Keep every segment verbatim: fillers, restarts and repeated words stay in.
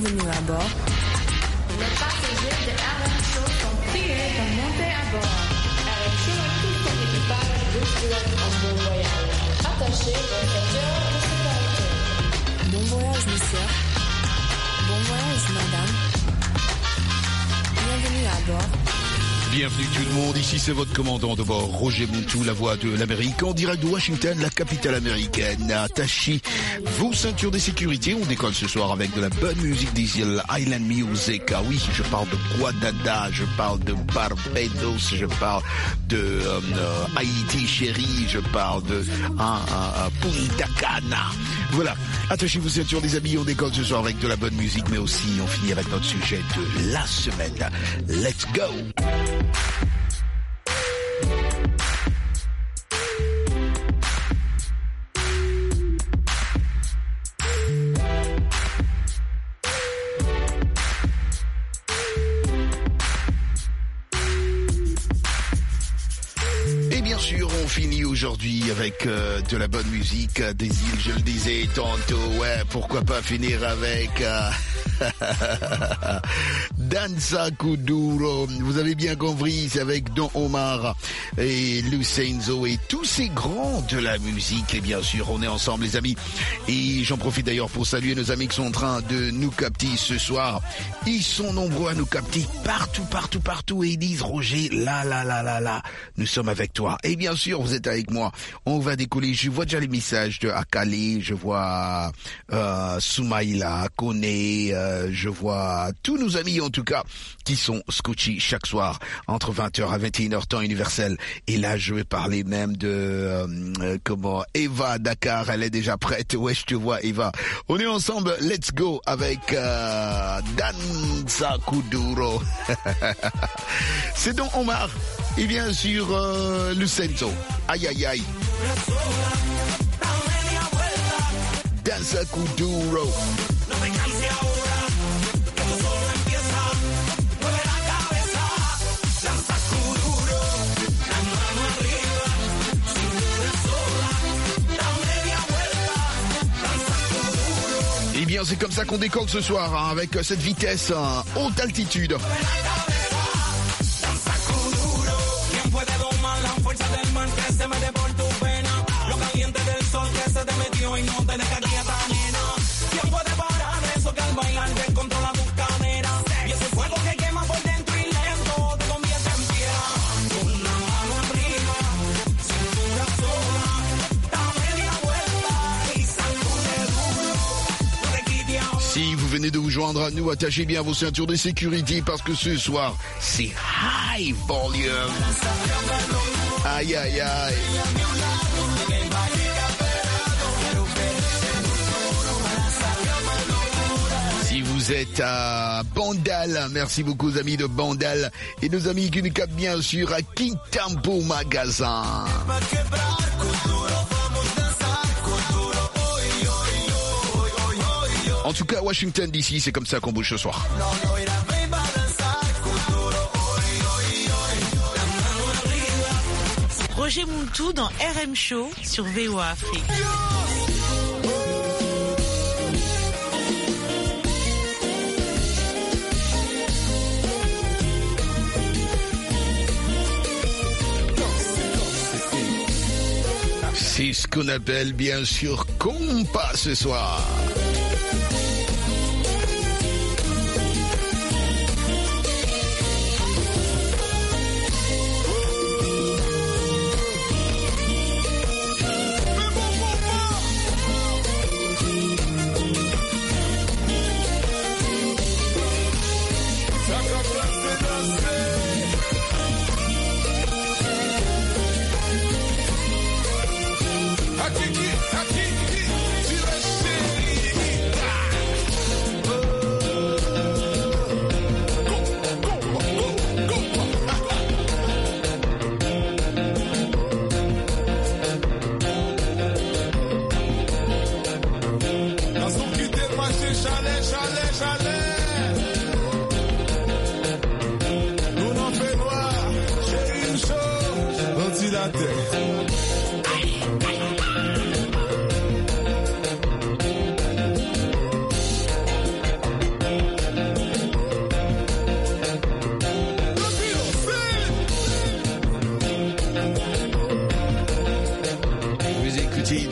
Bienvenue à bord. Les passagers de R M Show sont priés de monter à bord. R M Show et tout son équipage vous souhaitent un bon voyage. Attachez vos ceintures de sécurité. Bon voyage, monsieur. Bon voyage, madame. Bienvenue à bord. Bienvenue tout le monde, ici c'est votre commandant de bord, Roger Montou, la voix de l'Amérique, en direct de Washington, la capitale américaine. Attachez vos ceintures de sécurité, on décolle ce soir avec de la bonne musique des îles Island Music. Ah oui, je parle de Guadada, je parle de Barbados, je parle de euh, euh, Haïti chérie, je parle de euh, euh, Punta Cana. Voilà, attachez vos ceintures des amis, on décolle ce soir avec de la bonne musique, mais aussi on finit avec notre sujet de la semaine. Let's go! On finit aujourd'hui avec euh, de la bonne musique euh, des îles, je le disais tantôt, ouais, pourquoi pas finir avec euh, Danza Kuduro, vous avez bien compris, c'est avec Don Omar et Lucenzo et tous ces grands de la musique, et bien sûr on est ensemble les amis, et j'en profite d'ailleurs pour saluer nos amis qui sont en train de nous capter ce soir, ils sont nombreux à nous capter partout, partout, partout, et ils disent Roger, là, là, là, là, là, nous sommes avec toi, et bien sûr vous êtes avec moi, on va décoller, je vois déjà les messages de Akale, je vois euh, Soumaïla, Kone, euh, je vois tous nos amis en tout cas qui sont scotchés chaque soir entre vingt heures à vingt et une heures temps universel, et là je vais parler même de euh, comment Eva Dakar, elle est déjà prête, ouais je te vois Eva, on est ensemble, let's go avec euh, Danza Kuduro. C'est donc Omar et bien sûr euh, Lucenzo. Aïe aïe aïe. Danza Kuduro. Eh bien c'est comme ça qu'on décolle ce soir, hein, avec cette vitesse hein, haute altitude. Si vous venez de vous joindre à nous, attachez bien vos ceintures de sécurité parce que ce soir, c'est high volume. Aïe, aïe, aïe. Si vous êtes à Bandal, merci beaucoup aux amis de Bandal et nos amis qui nous captent bien sûr à Kintampo Magasin. En tout cas, Washington D C, c'est comme ça qu'on bouge ce soir. Roger Montou dans R M Show sur V O A Afrique. C'est ce qu'on appelle bien sûr compas ce soir.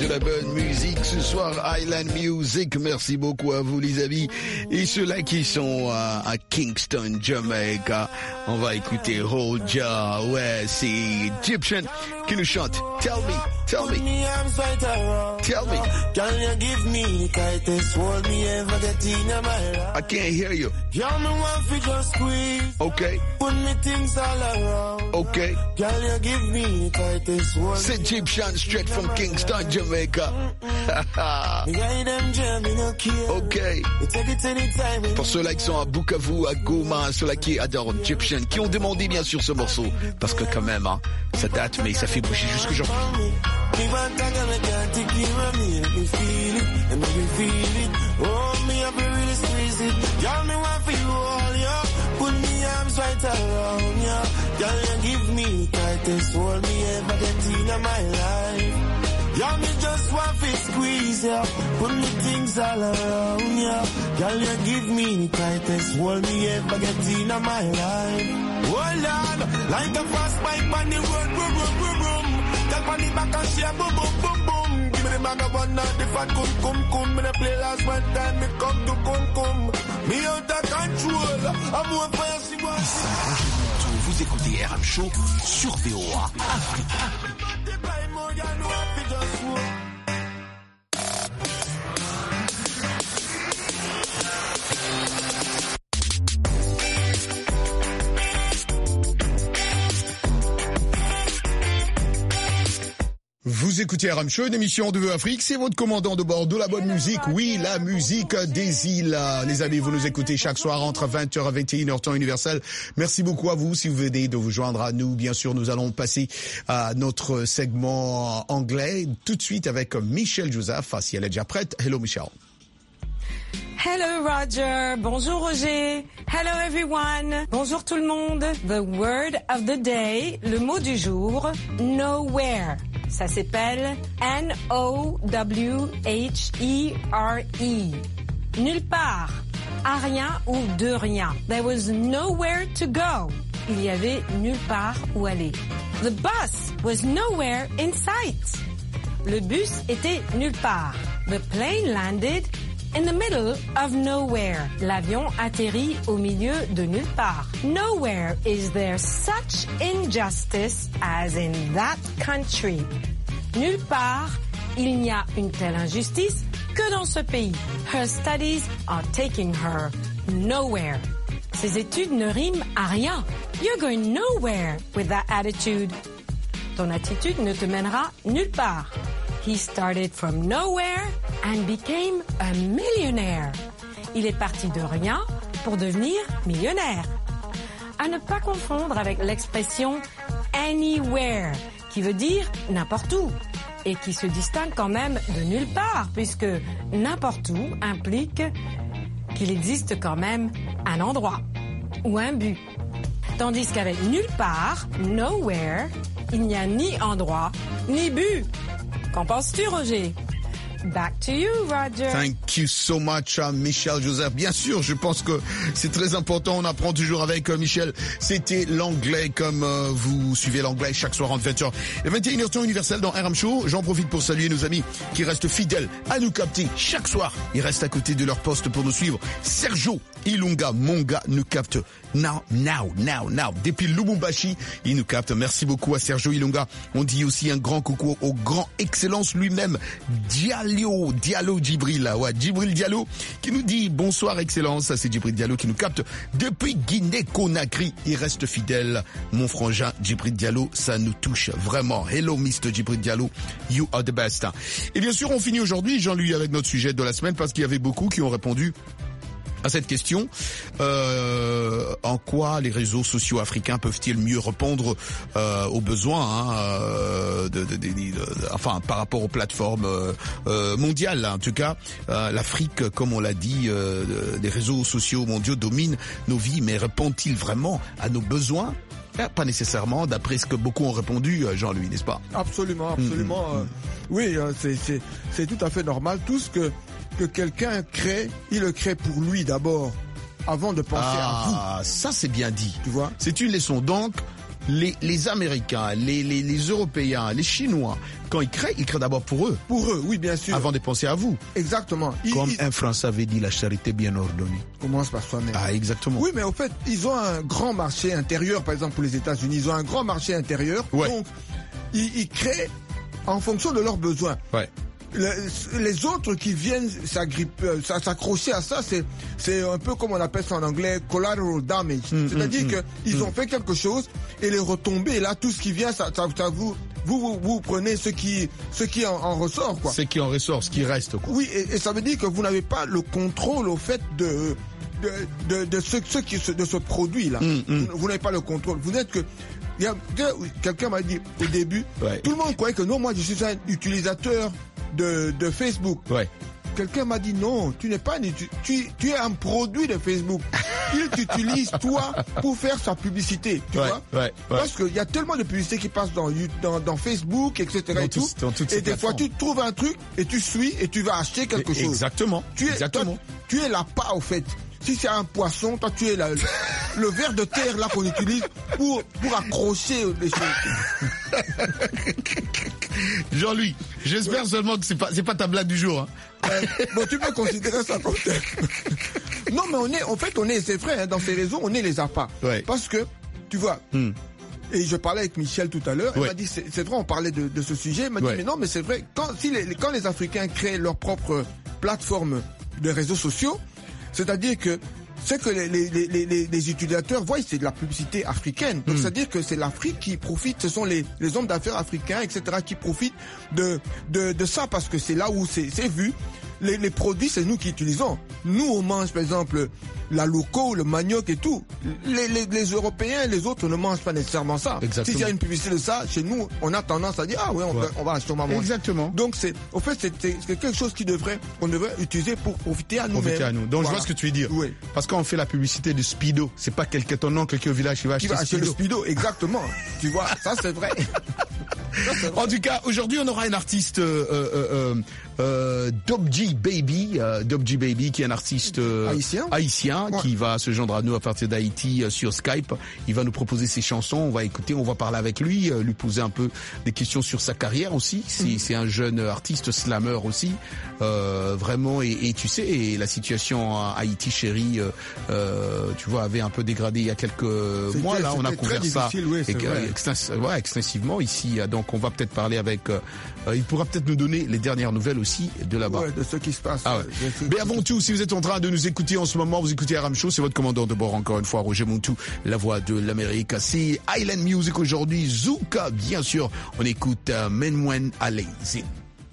la bonne musique ce soir, Island Music. Merci beaucoup à vous les amis. Et ceux-là qui sont à, à Kingston, Jamaica, on va écouter Roja. Ouais, c'est Egyptian qui nous chante. Tell me, tell me, tell me. Can you give me tightest hold me ever get in my life? I can't hear you. Girl, me want fi just squeeze. Okay, Put me things all around. okay. Can you give me tightest hold? C'est Egyptian straight from Kingston, Jamaica. Me guide them jam, me no care. Okay. Me take it anytime. Pour ceux-là qui sont à Bukavu, à Goma, ceux-là qui adorent Egyptian, qui ont demandé bien sûr ce morceau, parce que quand même, hein, ça date, mais ça fait bouger jusque aujourd'hui. Me want to get me can't take care of me. Me feel it, and make me feel it. Oh, me have to really squeeze it. Girl, me want for you all, yeah. Put me arms right around, yeah. Girl, you give me tightest hold me ever get in my life. Yeah, me just want to squeeze, yeah. Put me things all around, yeah. Girl, you give me tightest hold me ever get in my life. Hold on, like a fast bike on the road, boom, boom, boom, boom. Girl, on the back and she a boom, boom, boom, boom. Give me the bag of one, not the fat cum, cum, cum. Me the play last one time, me come to cum, cum. Me out of control, I'm more fire, she wants. Vous écoutez R M Show sur V O A. Vous écoutez R M Show, une émission de V O A Afrique, c'est votre commandant de bord de la bonne musique, oui, la musique des îles. Les amis, vous nous écoutez chaque soir entre vingt heures et vingt et une heures temps universel. Merci beaucoup à vous si vous venez de vous joindre à nous. Bien sûr, nous allons passer à notre segment anglais tout de suite avec Michelle Joseph, si elle est déjà prête. Hello Michelle. Hello Roger, bonjour Roger, hello everyone, bonjour tout le monde. The word of the day, le mot du jour, nowhere. Ça s'appelle N O W H E R E. Nulle part, à rien ou de rien. There was nowhere to go. Il y avait nulle part où aller. The bus was nowhere in sight. Le bus était nulle part. The plane landed in the middle of nowhere. L'avion atterrit au milieu de nulle part. Nowhere is there such injustice as in that country. Nulle part, il n'y a une telle injustice que dans ce pays. Her studies are taking her nowhere. Ses études ne riment à rien. You're going nowhere with that attitude. Ton attitude ne te mènera nulle part. He started from nowhere and became a millionaire. Il est parti de rien pour devenir millionnaire. À ne pas confondre avec l'expression anywhere, qui veut dire n'importe où, et qui se distingue quand même de nulle part, puisque n'importe où implique qu'il existe quand même un endroit ou un but. Tandis qu'avec nulle part, nowhere, il n'y a ni endroit ni but. Qu'en penses-tu, Roger? Back to you, Roger. Thank you so much, uh, Michelle Joseph. Bien sûr, je pense que c'est très important. On apprend toujours avec euh, Michel. C'était l'anglais, comme euh, vous suivez l'anglais chaque soir entre vingt heures et vingt et une heures temps universel dans R M Show. J'en profite pour saluer nos amis qui restent fidèles à nous capter chaque soir. Ils restent à côté de leur poste pour nous suivre. Sergio Ilunga, mon gars, nous capte. Now, now, now, now. Depuis Lubumbashi, il nous capte. Merci beaucoup à Sergio Ilunga. On dit aussi un grand coucou au grand excellence lui-même, Diallo, Diallo Djibril. Ouais, Djibril Diallo, qui nous dit bonsoir excellence. Ça, c'est Djibril Diallo qui nous capte depuis Guinée-Conakry. Il reste fidèle. Mon frangin Djibril Diallo, ça nous touche vraiment. Hello, mister Djibril Diallo. You are the best. Et bien sûr, on finit aujourd'hui, Jean-Louis, avec notre sujet de la semaine parce qu'il y avait beaucoup qui ont répondu à cette question. Euh, en quoi les réseaux sociaux africains peuvent-ils mieux répondre euh, aux besoins, hein, euh, de, de, de, de, de, enfin par rapport aux plateformes euh, mondiales. En tout cas, euh, l'Afrique, comme on l'a dit, euh, les réseaux sociaux mondiaux dominent nos vies, mais répondent-ils vraiment à nos besoins? Pas nécessairement, d'après ce que beaucoup ont répondu, Jean-Louis, n'est-ce pas? Absolument, absolument. Mmh, mmh. Euh, oui, c'est, c'est, c'est tout à fait normal. Tout ce que que quelqu'un crée, il le crée pour lui d'abord, avant de penser ah, à vous. Ah, ça c'est bien dit. Tu vois? C'est une leçon. Donc, les, les Américains, les, les, les Européens, les Chinois, quand ils créent, ils créent d'abord pour eux. Pour eux, oui, bien sûr. Avant de penser à vous. Exactement. Ils, Comme ils... un Français avait dit, la charité bien ordonnée. Commence par soi-même. Ah, exactement. Oui, mais au fait, ils ont un grand marché intérieur, par exemple pour les États-Unis, ils ont un grand marché intérieur. Ouais. Donc, ils, ils créent en fonction de leurs besoins. Ouais. Les, les autres qui viennent s'agripper, s'accrocher à ça, c'est c'est un peu comme on appelle ça en anglais collateral damage. Mmh, C'est-à-dire mmh, que mmh, ils mmh. ont fait quelque chose et les retombées, là, tout ce qui vient, ça, ça, ça vous, vous, vous, vous prenez ce qui, ce qui en, en ressort, quoi. Ce qui en ressort, ce qui reste, quoi. Oui, et, et ça veut dire que vous n'avez pas le contrôle au fait de de de, de ce, ce qui de ce produit là. Mmh, mmh. Vous, vous n'avez pas le contrôle. Vous n'êtes que il y a, quelqu'un m'a dit au début, ouais. tout le monde croyait que non, moi je suis un utilisateur de, de Facebook. Ouais. Quelqu'un m'a dit non, tu n'es pas tu, tu es un produit de Facebook. Il t'utilise toi pour faire sa publicité, tu ouais, vois. Ouais, ouais. Parce qu'il y a tellement de publicités qui passent dans dans, dans Facebook, et cetera. Dans et tout. tout, et des fois tu trouves un truc et tu suis et tu vas acheter quelque chose. Exactement. Tu es, Exactement. Toi, tu es la part au fait. Si c'est un poisson, toi tu es la, le, le ver de terre là qu'on utilise pour, pour accrocher les choses. Jean-Louis, j'espère ouais. seulement que c'est pas, c'est pas ta blague du jour. Hein. Euh, bon, tu peux considérer ça comme tel. Non, mais on est, en fait, on est, c'est vrai, hein, dans ces réseaux, on est les appâts. Ouais. Parce que, tu vois, hmm. et je parlais avec Michel tout à l'heure, ouais. il m'a dit, c'est, c'est vrai, on parlait de, de ce sujet, il m'a ouais. dit, mais non, mais c'est vrai, quand, si les, quand les Africains créent leur propre plateforme de réseaux sociaux, c'est-à-dire que ce que les, les, les, les, les utilisateurs voient, c'est de la publicité africaine. Donc, mmh. c'est-à-dire que c'est l'Afrique qui profite, ce sont les, les hommes d'affaires africains, et cetera, qui profitent de, de, de ça parce que c'est là où c'est, c'est vu. Les, les produits, c'est nous qui utilisons. Nous, on mange, par exemple, la loco, le manioc et tout. Les, les, les Européens et les autres ne mangent pas nécessairement ça. Exactement. S'il y a une publicité de ça, chez nous, on a tendance à dire, ah ouais, on, ouais. on va sûrement manger. Exactement. Donc, c'est, au fait, c'est, c'est quelque chose qui devrait, qu'on devrait utiliser pour profiter à nous-mêmes. Profiter à nous. Donc, voilà. Je vois ce que tu veux dire. Oui. Parce qu'on fait la publicité de Speedo. C'est pas quelqu'un, ton oncle qui est au village qui va acheter Qui va acheter Speedo. le Speedo, exactement. Tu vois, ça c'est vrai. Ça, c'est vrai. En tout cas, aujourd'hui, on aura un artiste, euh, euh, euh, euh, Dobji Baby, euh, Dobji Baby, qui est un artiste euh, haïtien, haïtien ouais. qui va se joindre à nous à partir d'Haïti euh, sur Skype. Il va nous proposer ses chansons, on va écouter, on va parler avec lui, euh, lui poser un peu des questions sur sa carrière aussi. C'est, mm. c'est un jeune artiste slammer aussi, euh, vraiment. Et, et tu sais, et la situation à Haïti, chérie, euh, euh, tu vois, avait un peu dégradé il y a quelques c'était, mois. Là, on a couvert ça oui, et, extens, ouais, extensivement ici. Donc, on va peut-être parler avec. Euh, il pourra peut-être nous donner les dernières nouvelles aussi de là-bas. Ouais, de ce qui se passe. Ah ouais. Mais avant tout, si vous êtes en train de nous écouter en ce moment, vous écoutez Aram Show, c'est votre commandant de bord encore une fois, Roger Montou, la voix de l'Amérique. C'est Island Music aujourd'hui, Zouka, bien sûr. On écoute uh, Menwen Alazy.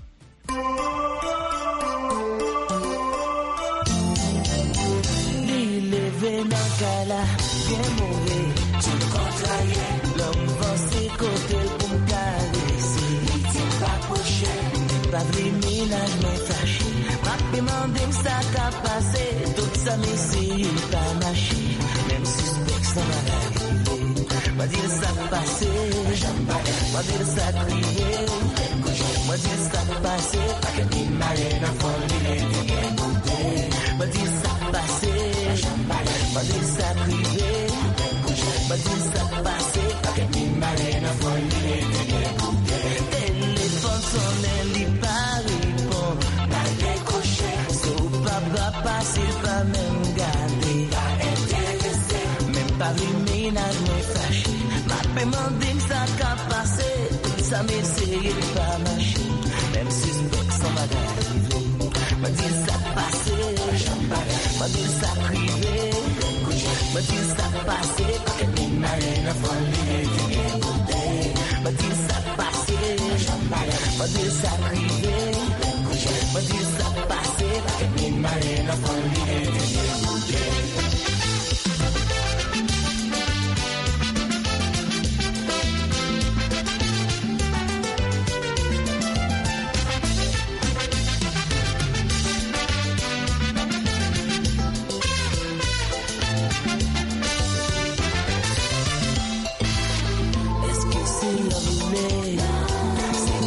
Pas de ménage, mais fâché. Ma demandé ça qu'a passé. Tout ça, mais c'est pas marché. Même suspect, ça m'a arrivé. M'a dit ça passé. M'a dit ça crié. M'a dit ça passé. Pas que ni malin à folie. M'a dit ça passé. M'a dit ça crié. M'a dit ça passé. Pas que ni malin à folie. Téléphone sonne, il pas répond. Pas décroché. Sauf papa passe, il pas même garder. Pas intéressé. Même pas le ménage, mais fâché. M'a demandé ça qu'a passé. Tout ça m'essaye de pas marcher. Même si c'est sans m'arriver. M'a dit ça passé. M'a dit ça privé. M'a dit ça passé. Pas que ni malin à folie. M'a dit ça passé. M'a dit ça privé. M'a dit ça passé. Pas que ni malin à folie.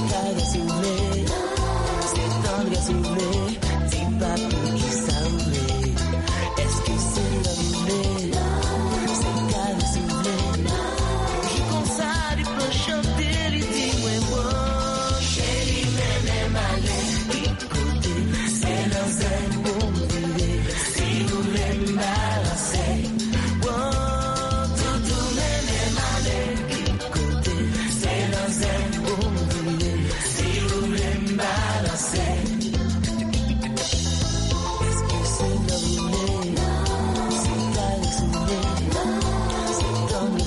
Dis pas pour qui ça ouvre.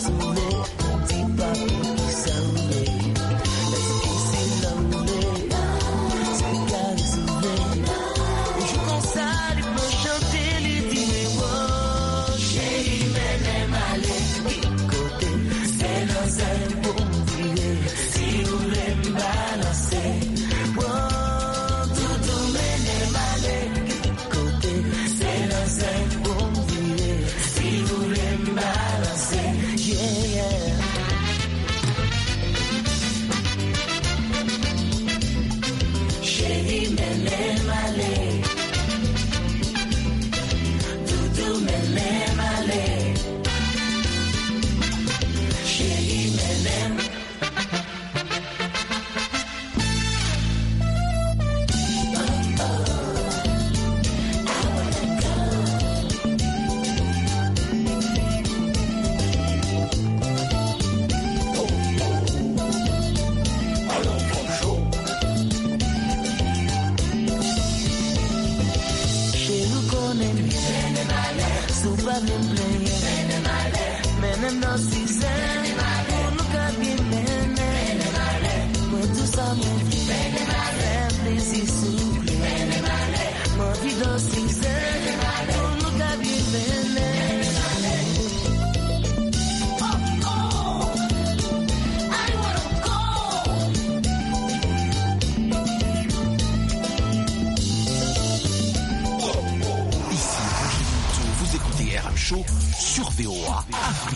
Sur V O A Afrique.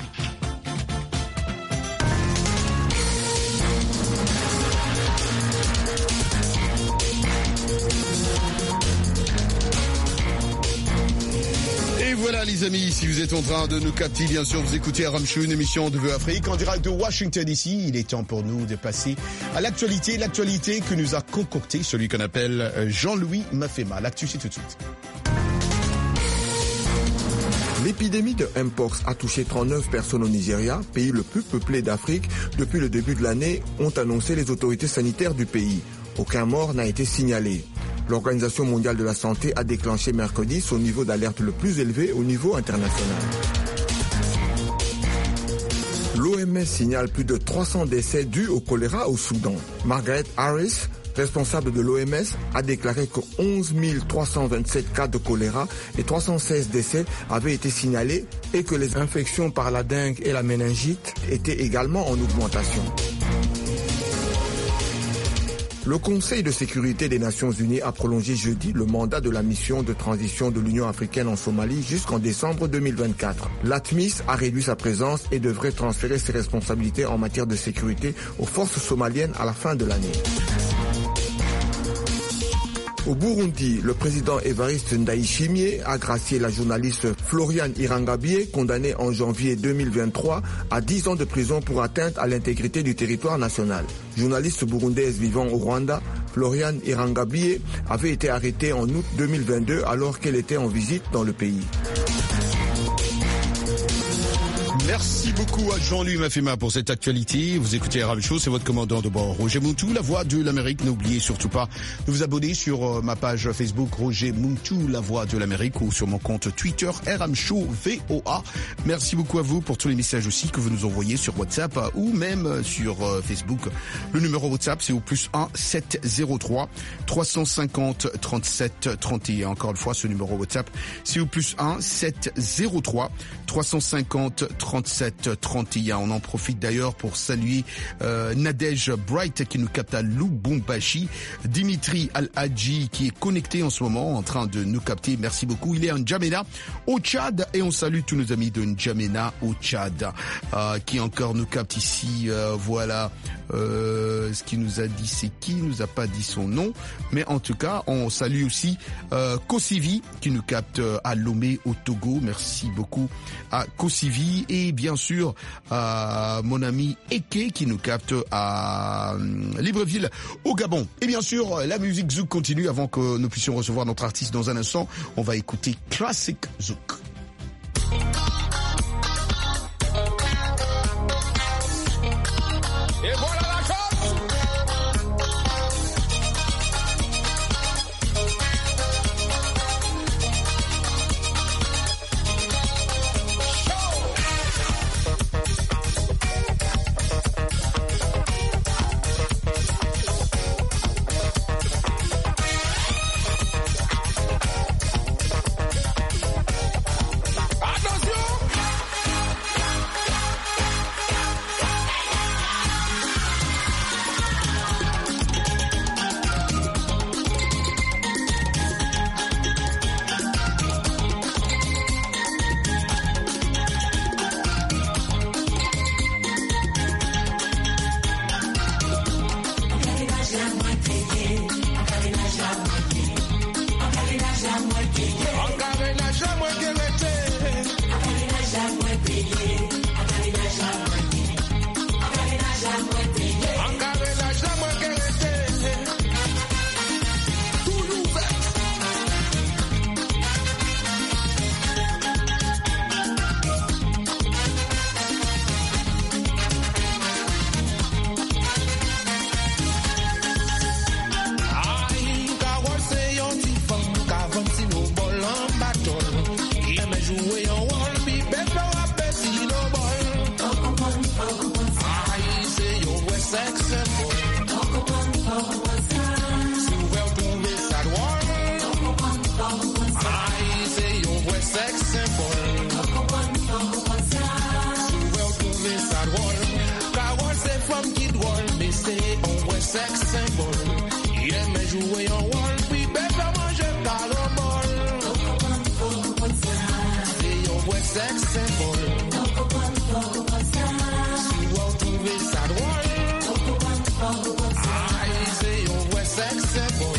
Et voilà les amis, si vous êtes en train de nous capter, bien sûr, vous écoutez Aram Show, une émission de V O A Afrique en direct de Washington D C. Il est temps pour nous de passer à l'actualité, l'actualité que nous a concocté celui qu'on appelle Jean-Louis Mafema. L'actu, c'est tout de suite. L'épidémie de Mpox a touché trente-neuf personnes au Nigeria, pays le plus peuplé d'Afrique. Depuis le début de l'année, ont annoncé les autorités sanitaires du pays. Aucun mort n'a été signalé. L'Organisation mondiale de la santé a déclenché mercredi son niveau d'alerte le plus élevé au niveau international. L'O M S signale plus de trois cents décès dus au choléra au Soudan. Margaret Harris, responsable de l'O M S, a déclaré que onze mille trois cent vingt-sept cas de choléra et trois cent seize décès avaient été signalés et que les infections par la dengue et la méningite étaient également en augmentation. Le Conseil de sécurité des Nations Unies a prolongé jeudi le mandat de la mission de transition de l'Union africaine en Somalie jusqu'en décembre deux mille vingt-quatre. L'ATMIS a réduit sa présence et devrait transférer ses responsabilités en matière de sécurité aux forces somaliennes à la fin de l'année. Au Burundi, le président Evariste Ndayishimiye a gracié la journaliste Floriane Irangabie, condamnée en janvier deux mille vingt-trois à dix ans de prison pour atteinte à l'intégrité du territoire national. Journaliste burundaise vivant au Rwanda, Floriane Irangabie avait été arrêtée en août deux mille vingt-deux alors qu'elle était en visite dans le pays. Merci beaucoup à Jean-Louis Mafema pour cette actualité. Vous écoutez Aram Show, c'est votre commandant de bord, Roger Muntu, la voix de l'Amérique. N'oubliez surtout pas de vous abonner sur ma page Facebook Roger Muntu, la voix de l'Amérique, ou sur mon compte Twitter Aram Show V O A. Merci beaucoup à vous pour tous les messages aussi que vous nous envoyez sur WhatsApp ou même sur Facebook. Le numéro WhatsApp, c'est au plus un sept zéro trois trois cent cinquante trente-sept trente et un. Encore une fois, ce numéro WhatsApp, c'est au plus un sept zéro trois trois cent cinquante trente-sept trente et un. On en profite d'ailleurs pour saluer euh, Nadège Bright qui nous capte à Lubumbashi, Dimitri Al-Hadji qui est connecté en ce moment en train de nous capter. Merci beaucoup. Il est en N'Djamena au Tchad et on salue tous nos amis de N'Djamena au Tchad euh, qui encore nous capte ici. Euh, voilà. Euh, ce qu'il nous a dit, c'est qui? Il nous a pas dit son nom, mais en tout cas, on salue aussi euh, Kosivi qui nous capte à Lomé au Togo. Merci beaucoup à Kosivi et bien sûr à mon ami Eke qui nous capte à Libreville au Gabon. Et bien sûr, la musique Zouk continue avant que nous puissions recevoir notre artiste dans un instant. On va écouter Classic Zouk. Et voilà la chose. sex symbol. Il aimait jouer en rôle, puis bébé manger calomol. C'est un vrai sex symbol. Si vous trouvez ça drôle, aïe, c'est un vrai sex symbol.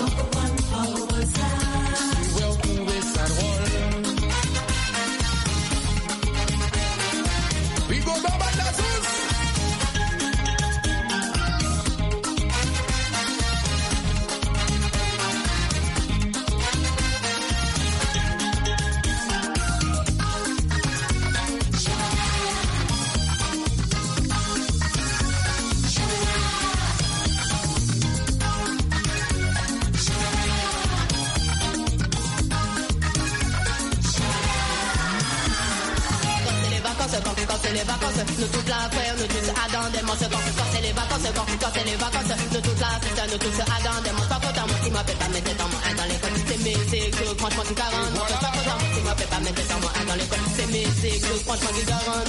Si vous trouvez ça drôle. We go back by the sauce. Quand c'est les vacances, nous toute la frère, nous tous à dans des manches. Quand c'est les vacances, quand, quand c'est les vacances, nous toute la fête, nous tous à dans des manches. Pas content, moi qui m'appelle pas mettre dans mon un dans l'école. C'est mes c'est franchement qui quarante. Moi pas content, moi qui m'appelle pas mettre dans mon un dans l'école. C'est mes c'est franchement qui quarante.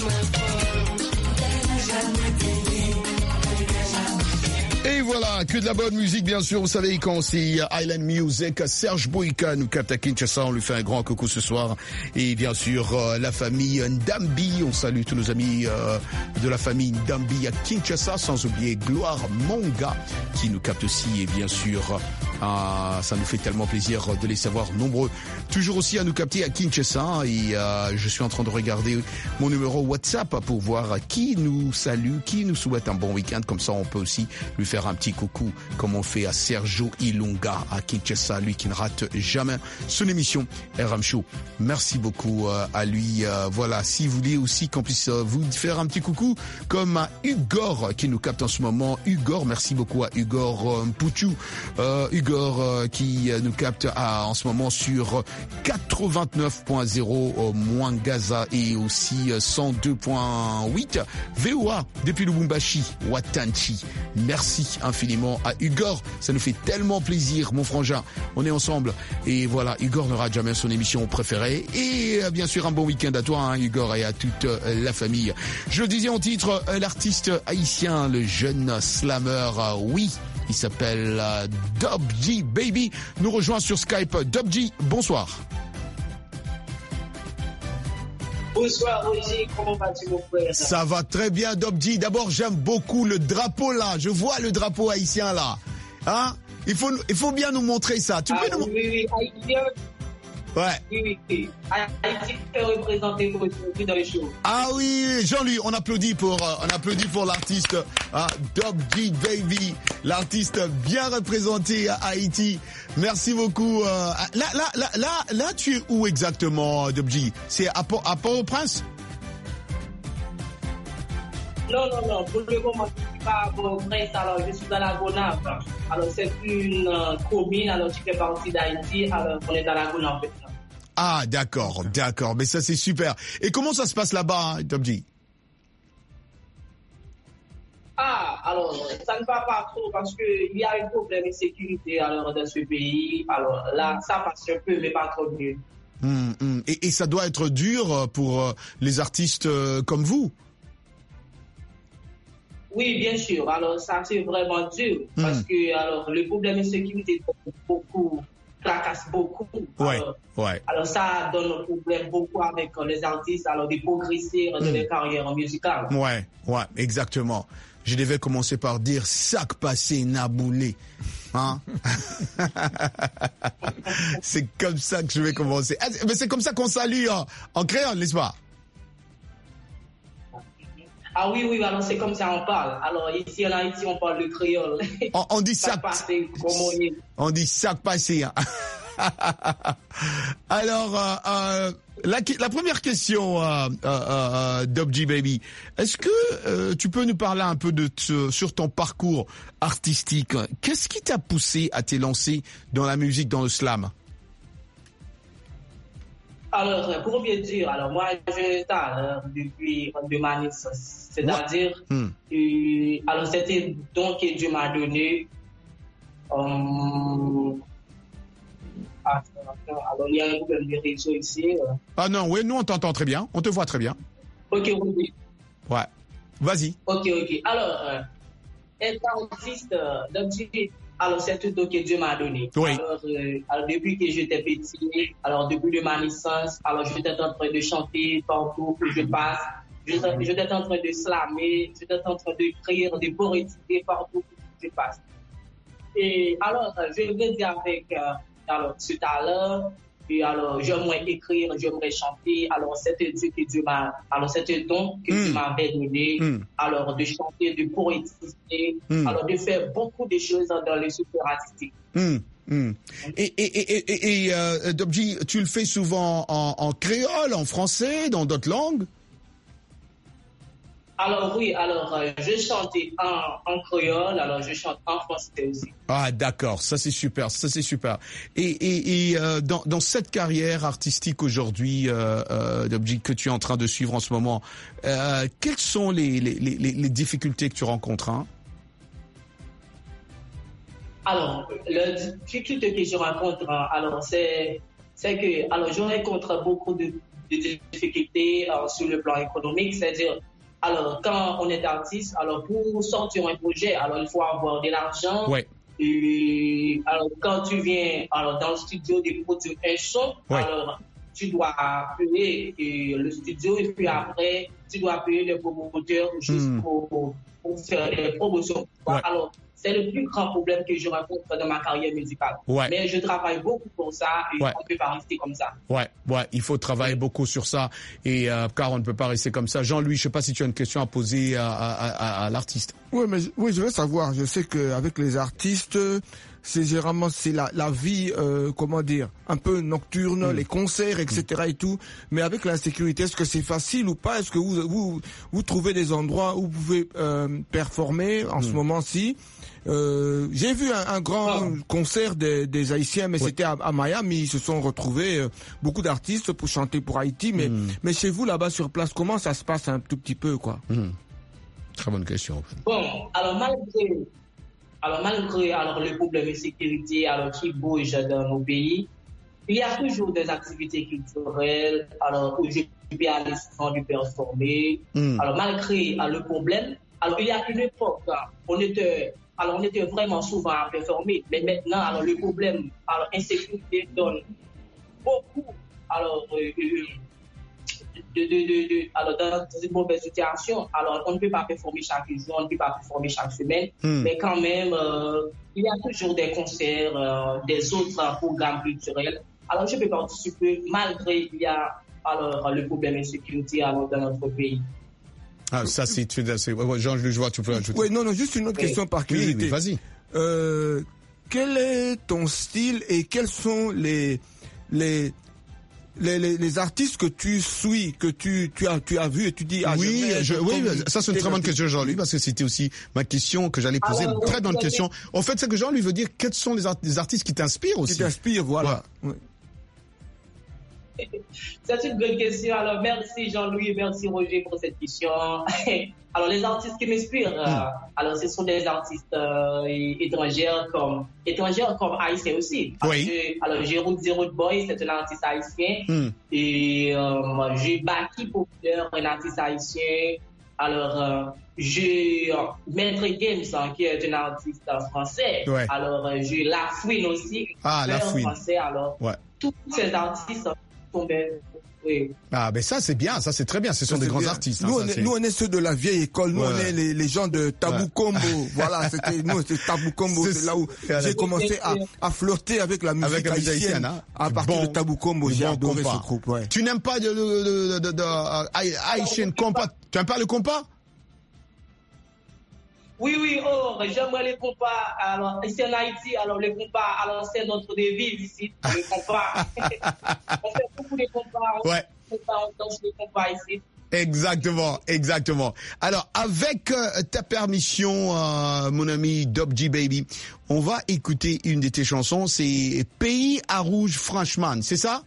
Et voilà, que de la bonne musique, bien sûr. Vous savez, quand c'est Island Music, Serge Boyka nous capte à Kinshasa. On lui fait un grand coucou ce soir. Et bien sûr, euh, la famille Ndambi. On salue tous nos amis euh, de la famille Ndambi à Kinshasa. Sans oublier Gloire Monga qui nous capte aussi. Et bien sûr, euh, ça nous fait tellement plaisir de les savoir nombreux. Toujours aussi à nous capter à Kinshasa. Et euh, je suis en train de regarder mon numéro WhatsApp pour voir qui nous salue, qui nous souhaite un bon week-end. Comme ça, on peut aussi lui faire un petit coucou comme on fait à Sergio Ilunga à Kinshasa, lui qui ne rate jamais son émission R M Show. Merci beaucoup euh, à lui. Euh, voilà, si vous voulez aussi qu'on puisse euh, vous faire un petit coucou comme à Ugor qui nous capte en ce moment. Ugor, merci beaucoup à Ugor euh, Pouchou. Euh, Ugor euh, qui euh, nous capte à, en ce moment sur quatre-vingt-neuf point zéro euh, Mwangaza et aussi euh, cent deux point huit V O A depuis Lubumbashi, Watanchi. Merci infiniment à Ugor, ça nous fait tellement plaisir, mon frangin. On est ensemble et voilà, Ugor ne rate jamais son émission préférée et euh, bien sûr un bon week-end à toi, hein, Ugor, et à toute euh, la famille. Je le disais en titre, euh, l'artiste haïtien, le jeune slammer, euh, oui, il s'appelle euh, Dub G Baby, nous rejoint sur Skype. Dub G, bonsoir. Bonsoir Roger, comment vas-tu mon frère? Ça va très bien Dub G. D'abord j'aime beaucoup le drapeau là, je vois le drapeau haïtien là. Hein? Il faut, il faut bien nous montrer ça. Tu ah, peux oui, nous... oui, oui, haïtien. Ouais. Oui, oui, oui. Haïti fait représenter aujourd'hui dans le show. Ah oui, Jean-Louis, on applaudit pour, euh, on applaudit pour l'artiste, hein, Dub G Baby, l'artiste bien représenté à Haïti. Merci beaucoup. Euh, là, là, là, là, là, tu es où exactement, Dub G? C'est à, Port- à Port-au-Prince? Non, non, non. Pour le moment, je ne suis pas à Port-au-Prince. Alors, je suis dans la Gonave. Alors, c'est une euh, commune. Alors, qui fait partie d'Haïti. Alors, on est dans la Gonave. Ah, d'accord, d'accord. Mais ça, c'est super. Et comment ça se passe là-bas, hein, Dub G? Ah, alors, ça ne va pas trop parce qu'il y a un problème de sécurité alors, dans ce pays. Alors là, ça passe un peu, mais pas trop mieux. Hum, hum. Et, et ça doit être dur pour euh, les artistes euh, comme vous? Oui, bien sûr. Alors, ça, c'est vraiment dur parce que alors, le problème de sécurité est beaucoup... tracasse beaucoup. Ouais, alors, ouais. alors ça donne un problème beaucoup avec les artistes, alors de progresser dans leur carrière musicale. Ouais, ouais, exactement. Je devais commencer par dire sac passé naboulé. Hein? C'est comme ça que je vais commencer. Mais c'est comme ça qu'on salue en, en créole, n'est-ce pas? Ah oui, oui, alors c'est comme ça on parle. Alors ici en Haïti, on parle le créole. On, on dit sac passé. On, on dit sac passé. Hein. Alors, euh, euh, la, la première question, euh, euh, euh, Dub G Baby, est-ce que euh, tu peux nous parler un peu de te, sur ton parcours artistique? Qu'est-ce qui t'a poussé à te lancer dans la musique, dans le slam? Alors, pour bien dire, alors moi, je talent depuis de ma naissance. C'est-à-dire, hmm. euh, alors c'était donc que Dieu m'a donné. Euh, alors, il y a un problème de réseau ici. Euh. Ah non, oui, nous on t'entend très bien, on te voit très bien. Ok, oui. Ouais, vas-y. Ok, ok. Alors, euh, être artiste, euh, Dobji, alors c'est tout ce que Dieu m'a donné. Oui. Alors, euh, alors, depuis que j'étais petit, alors depuis de ma naissance, alors j'étais en train de chanter partout où je passe. J'étais, j'étais en train de slammer, j'étais en train d'écrire, de poétiser partout où je passe. Et alors, je vais dire avec euh, alors, ce talent, et alors j'aimerais écrire, j'aimerais chanter. Alors, c'était Dieu que Dieu m'a, alors c'était don que mm. Dieu m'avait donné. Mm. Alors, de chanter, de poétiser, mm. alors de faire beaucoup de choses dans le secteur artistique. Mm. Mm. Et, et, et, et, et euh, Dobji, tu le fais souvent en, en créole, en français, dans d'autres langues? Alors oui, alors euh, je chantais en, en créole, alors je chante en français aussi. Ah d'accord, ça c'est super, ça c'est super. Et, et, et euh, dans, dans cette carrière artistique aujourd'hui, euh, euh, Dobji, que tu es en train de suivre en ce moment, euh, quelles sont les, les, les, les difficultés que tu rencontres, hein? Alors, la difficulté que je rencontre, alors c'est c'est que alors je rencontre beaucoup de, de difficultés euh, sur le plan économique, c'est-à-dire alors, quand on est artiste, alors pour sortir un projet, alors il faut avoir de l'argent. Ouais. Et alors, quand tu viens alors, dans le studio de produire un son, ouais. alors tu dois payer et le studio et puis après, tu dois payer les promoteurs juste mm. pour, pour faire des promotions. Ouais. Alors, c'est le plus grand problème que je rencontre dans ma carrière musicale. Ouais. Mais je travaille beaucoup pour ça et ouais. on ne peut pas rester comme ça. Ouais, ouais, il faut travailler ouais. beaucoup sur ça et euh, car on ne peut pas rester comme ça. Jean-Louis, je ne sais pas si tu as une question à poser à, à, à, à l'artiste. Oui, mais oui, je veux savoir. Je sais qu'avec les artistes, c'est généralement c'est la, la vie, euh, comment dire, un peu nocturne, mmh. les concerts, et cetera mmh. et tout. Mais avec l'insécurité, est-ce que c'est facile ou pas? Est-ce que vous vous vous trouvez des endroits où vous pouvez euh, performer en mmh. ce moment-ci? Euh, j'ai vu un, un grand oh. concert des, des Haïtiens, mais oui. c'était à, à Miami. Ils se sont retrouvés euh, beaucoup d'artistes pour chanter pour Haïti. Mais mmh. mais chez vous là-bas sur place, comment ça se passe un tout petit peu, quoi? mmh. Très bonne question. Bon, alors malgré alors malgré alors le problème de sécurité alors qui bouge dans nos pays, il y a toujours des activités culturelles. Alors où je peux aller souvent du performer. mmh. Alors malgré alors, le problème, alors il y a une époque, on était Alors, on était vraiment souvent à performer, mais maintenant, alors, le problème, alors, insécurité donne beaucoup, alors, euh, de, de, de, de, alors, dans une mauvaise situation, alors, on ne peut pas performer chaque jour, on ne peut pas performer chaque semaine, mm. mais quand même, euh, il y a toujours des concerts, euh, des autres programmes culturels. Alors, je peux participer, malgré il y a, alors, le problème d'insécurité, alors, dans notre pays. Ah, ça, c'est, tu c'est, ouais, Jean, je vois, tu peux ajouter. Oui, non, non, juste une autre oui. question par curiosité. Oui, vas-y. Euh, quel est ton style et quels sont les, les, les, les, les artistes que tu suis, que tu, tu as, tu as vu et tu dis, ah, oui, je, je, oui, ça, c'est une très bonne question, Jean-Louis, parce que c'était aussi ma question que j'allais poser, une très bonne question. En fait, c'est que Jean-Louis veut dire quels sont les, art- les artistes qui t'inspirent aussi. Qui t'inspirent, voilà. Ouais. Ouais. C'est une bonne question. Alors, merci Jean-Louis, merci Roger pour cette question. Alors, les artistes qui m'inspirent, mm. euh, alors, ce sont des artistes euh, étrangers comme étrangers comme haïtiens aussi. Oui. Alors, j'ai Root Zero Boy, c'est un artiste haïtien. Mm. Et euh, j'ai Baki Populaire, un artiste haïtien. Alors, euh, j'ai euh, Maître Games, hein, qui est un artiste français. Ouais. Alors, euh, j'ai La Fouine aussi, ah, La Fouine. Français. Alors, ouais. tous ces artistes. Oui. Ah, ben ça, c'est bien, ça, c'est très bien. Ce sont ça, des grands bien. artistes. Nous, hein, on ça, est, nous, on est ceux de la vieille école. Nous, ouais. on est les, les gens de Tabou ouais. Combo. Voilà, c'était, nous, c'était Tabou Combo. C'est, c'est là où j'ai commencé à, à flirter avec la musique avec haïtienne. haïtienne hein. À partir bon, de Tabou Combo, j'ai bon adoré compas. ce groupe, ouais. Tu n'aimes pas de, de, de, de, de uh, Haïtien compas? Tu n'aimes pas le compas? Oui, oui, oh, j'aimerais les compas. Alors, ici en Haïti, alors les compas, alors c'est notre devise ici, les compas. On fait beaucoup de compas. Ouais. On danse les compas ici. Exactement, exactement. Alors, avec euh, ta permission, euh, mon ami Dobji Baby, on va écouter une de tes chansons, c'est Pays à Rouge Franchman, c'est ça?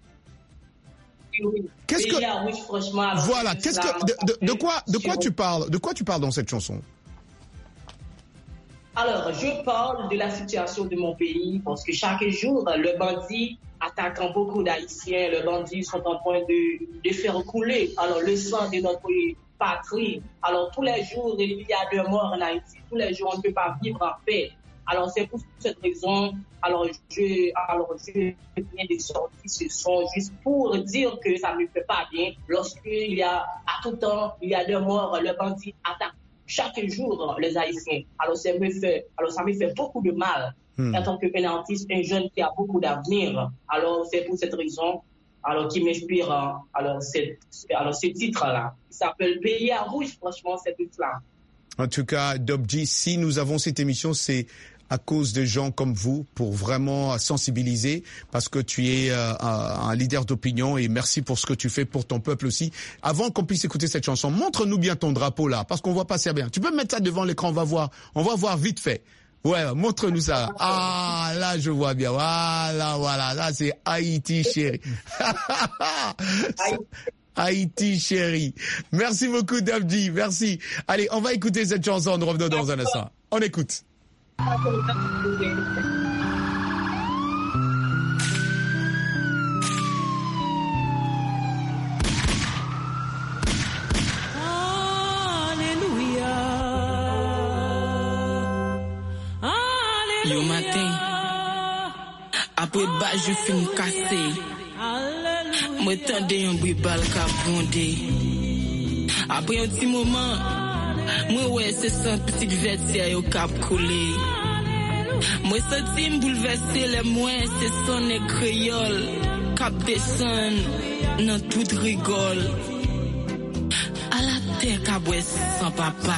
Oui, qu'est-ce Pays que... à Rouge Franchman. Voilà, qu'est-ce que... De, de, de quoi, de quoi tu parles? De quoi tu parles dans cette chanson? Alors, je parle de la situation de mon pays parce que chaque jour, le bandit attaquant beaucoup d'Haïtiens, les bandits sont en train de, de faire couler alors le sang de notre, patrie. Alors tous les jours, il y a deux morts en Haïti. Tous les jours, on ne peut pas vivre en paix. Alors c'est pour cette raison, alors je, alors je viens de sortir ce son juste pour dire que ça ne me fait pas bien lorsqu'il y a à tout temps, il y a deux morts, le bandit attaque chaque jour les Haïtiens. Alors ça me fait, alors ça me fait beaucoup de mal hmm. en tant qu'un artiste, un jeune qui a beaucoup d'avenir. Alors c'est pour cette raison, alors qui m'inspire, alors c'est, alors ce titre-là, qui s'appelle Pays à rouge. Franchement, c'est tout là. En tout cas, Dobji, si nous avons cette émission, c'est à cause de gens comme vous pour vraiment sensibiliser, parce que tu es euh, un leader d'opinion et merci pour ce que tu fais pour ton peuple aussi. Avant qu'on puisse écouter cette chanson, montre-nous bien ton drapeau là, parce qu'on voit pas ça bien. Tu peux mettre ça devant l'écran, on va voir, on va voir vite fait. Ouais, montre-nous ça. Ah, là, je vois bien. Voilà, voilà. Là, c'est Haïti, chérie. Haïti, chérie. Merci beaucoup, Dobji. Merci. Allez, on va écouter cette chanson. Nous revenons dans un instant. On écoute. Yo matin, après bas je finis cassé. Moi tendais un bribal qui a bondé. Après un petit moment, moi ouais c'est ça petit vestiaire au cap coulé. Moi senti me bouleverser les moins c'est son nez créole cap descend dans toute rigole. À la terre caboué sans papa.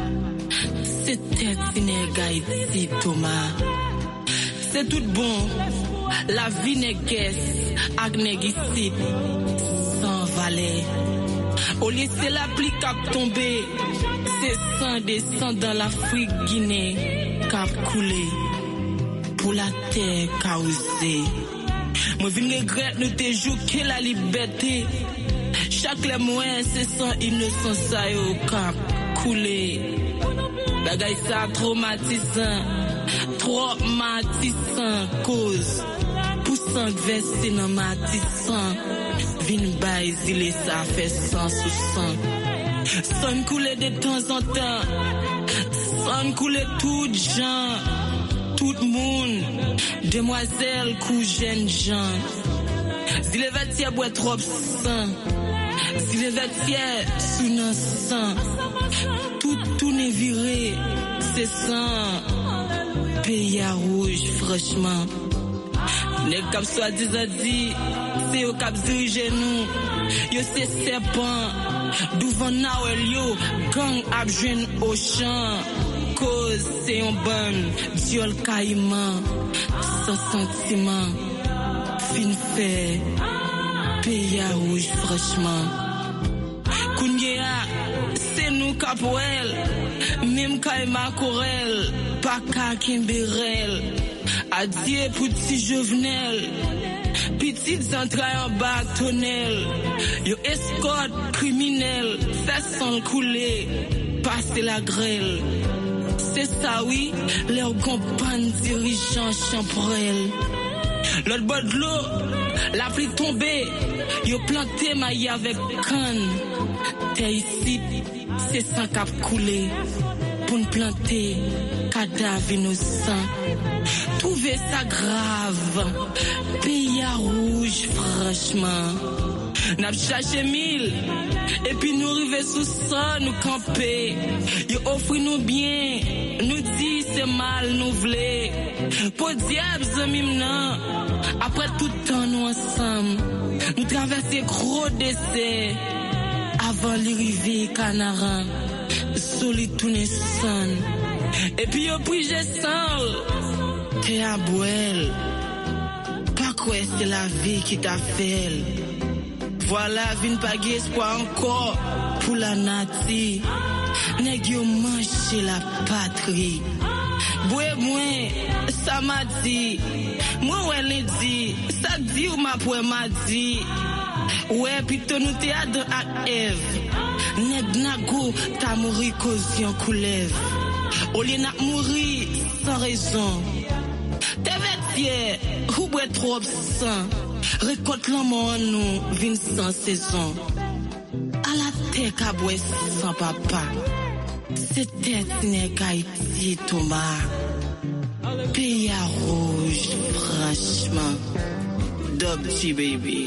C'était Sénégal Thomas. C'est tout bon. La vie n'est guesse, agnégicide, sans valet. Au lieu c'est la pluie cap tombé, c'est sang descend dans l'Afrique Guinée, cap coulé, pour la terre causée. Moi vine regrette nous te joué la liberté. Chaque les moyens c'est sans innocence ça yo cap coulé. Bagay ça traumatisant, traumatisant cause. Pour sang versé dans matissant, vin bay zile ça fait sang sous sang. Sang coule de temps en temps, sang coule tout gens, tout monde, demoiselles cou jeunes gens. Zile vetier boit trop sang, zile vetier sous nan sang. Tout tourne viré, c'est sang. Pays à rouge, franchement. Les cap soit disant dit, c'est au cap dirige nous. Yo c'est serpent, devant Nawel yo, gang abjouin au champ. Cause c'est un bon, diol caïman, sans sentiment. Fin fait, pays à rouge, franchement. Kounyea, c'est nous capoel, même caïma corel, pas ka kimberel. Adieu petit Jovenel, petites entrailles en bas tonnel. Yo escorte criminel, fait sans couler, passer la grêle. C'est ça oui, leurs compagnes dirigeants champrel. L'autre bord de l'eau, la pluie tombée, yo planté maille avec canne. T'es ici, c'est sans cap couler. Pour nous planter, cadavre innocent. Trouver ça grave, pays à rouge, franchement. N'a cherché mille, et puis nous arriver sous ça, nous camper. Yo offre nous bien, nous dit c'est mal, nous voulons. Pour diable, zamim nan, après tout le temps nous ensemble, nous traverser gros décès, avant l'arrivée Canaran. Solide tout naissant. Et puis au prix j'ai sang. T'es à boel. Pas quoi c'est la vie qui t'a fait. Voilà, vine pas espoir encore pour la nati. Nèg yo manché la patrie. Boué moi, ça m'a dit. Moi ouais l'a dit. Ça dit ou ma pour m'a dit. Ouais, plutôt nous t'es à dans à Ève. Nèg nago ta mouri cause yon coulève. Au lieu n'a mouri sans raison. T'es vêtier, ou boit trop sang. Récolte l'amour nous, vin sans saison. À la te kabwe sans papa. C'était n'est qu'Haïti, Thomas. Pays à rouge, franchement. Dubji, baby.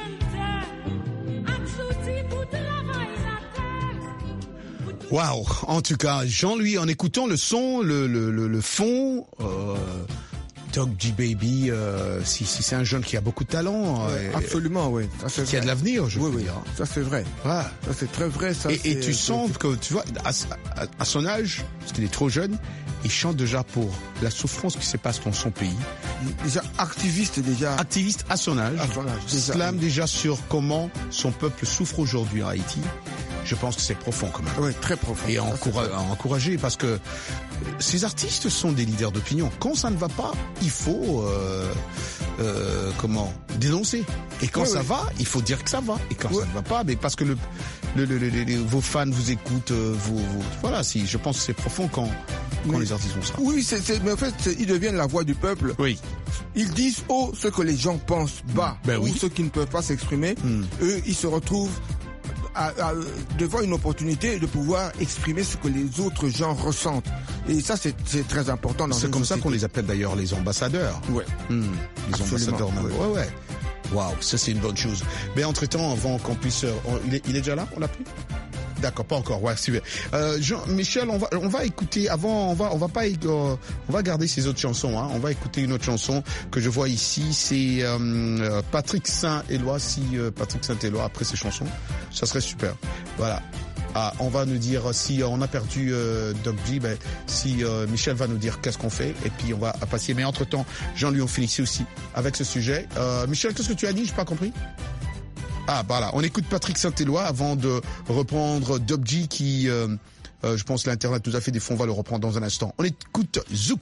Waouh. En tout cas, Jean-Louis, en écoutant le son, le, le, le, le fond, euh, Dubji Baby, euh, si, si c'est un jeune qui a beaucoup de talent. Ouais, euh, absolument, oui. Ça, qui a de l'avenir, je oui, veux oui. dire. Ça, c'est vrai. Ouais. Ça, c'est très vrai. Ça, et, et tu c'est, sens c'est... que, tu vois, à, à, à son âge, parce qu'il est trop jeune, il chante déjà pour la souffrance qui se passe dans son pays. Déjà activiste, déjà. Activiste à son âge. À son âge. Déjà, Slam oui. déjà sur comment son peuple souffre aujourd'hui à Haïti. Je pense que c'est profond quand même. Oui, très profond. Et à encoura- encourager, parce que ces artistes sont des leaders d'opinion. Quand ça ne va pas, il faut euh, euh, comment dénoncer. Et quand oui, ça oui. va, il faut dire que ça va. Et quand oui. ça ne va pas, mais parce que le, le, le, le, le vos fans vous écoutent, vous, vous voilà. Si je pense que c'est profond quand quand oui. les artistes font ça. Oui, c'est, c'est, mais en fait, c'est, ils deviennent la voix du peuple. Oui. Ils disent haut ce que les gens pensent bas, ben ou oui. ceux qui ne peuvent pas s'exprimer. Hmm. Eux, ils se retrouvent À, à, devant une opportunité de pouvoir exprimer ce que les autres gens ressentent. Et ça, c'est, c'est très important dans C'est une comme société. ça qu'on les appelle d'ailleurs les ambassadeurs. Ouais. Mmh, les Absolument, ambassadeurs même. ouais. Ouais, ouais. Waouh, ça c'est une bonne chose. Mais entre-temps, avant qu'on puisse... on- il, est, il est déjà là? On l'a pris? D'accord, pas encore. Ouais, super. Euh, Jean, Michel, on va, on va écouter. Avant, on va, on va pas, euh, on va garder ces autres chansons. Hein. On va écouter une autre chanson que je vois ici. C'est euh, Patrick Saint-Éloi. Si euh, Patrick Saint-Éloi après ces chansons, ça serait super. Voilà. Ah, on va nous dire si on a perdu euh, Dubji, ben si euh, Michel va nous dire qu'est-ce qu'on fait et puis on va passer. Mais entre temps, Jean-Louis, on finit aussi avec ce sujet. Euh, Michel, qu'est-ce que tu as dit? J'ai pas compris. Ah, voilà. On écoute Patrick Saint-Éloi avant de reprendre Dubji qui, euh, euh, je pense, l'internet nous a fait des fonds. On va le reprendre dans un instant. On écoute Zouk.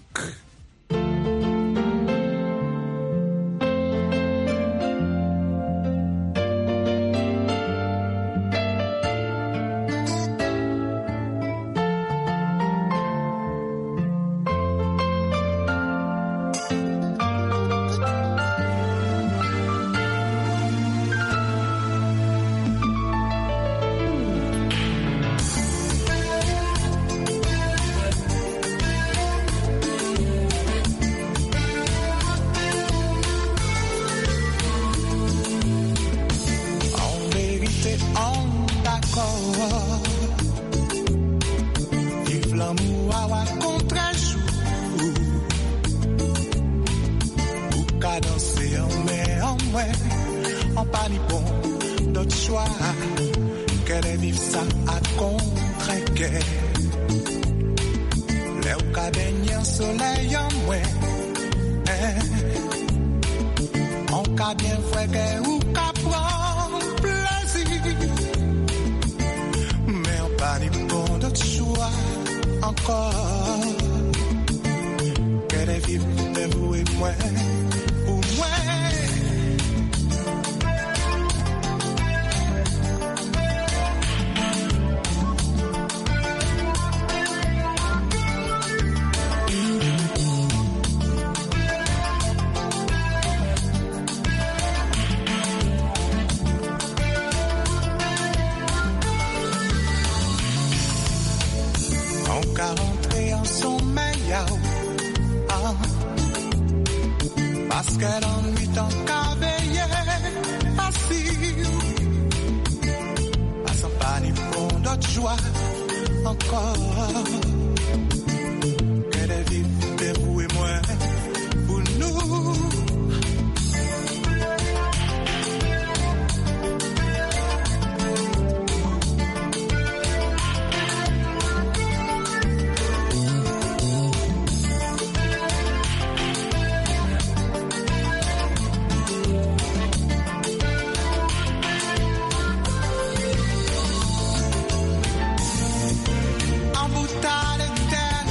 En vérité, en d'accord. Vive l'amour à contre-jour. Ou qu'à danser en mai, en mai. En panipon, d'autres choix. Qu'elle est vive ça à contre-guerre. Les ou qu'à baigner en soleil en mai. En cas bien vrai ou qu'à prendre plaisir. Mais en panipon, d'autres choix encore. Qu'elle est vive de vous et moi. Ou moi. En cas rentré en sommeil, ah, parce qu'elle ennuie tant qu'à veiller, assis, à son panipon d'autres joie, encore, qu'elle est vive de vous et moi, pour nous. En bout à l'éternel.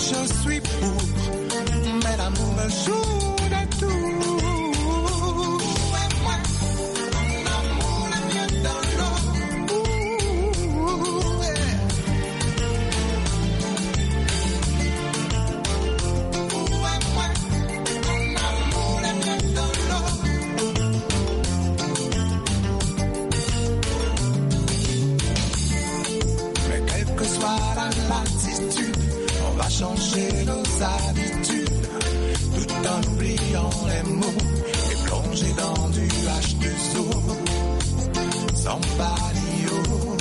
je suis pour, mais l'amour me joue de tout. Changer nos habitudes tout en oubliant les mots et plonger dans du H deux O sans palio.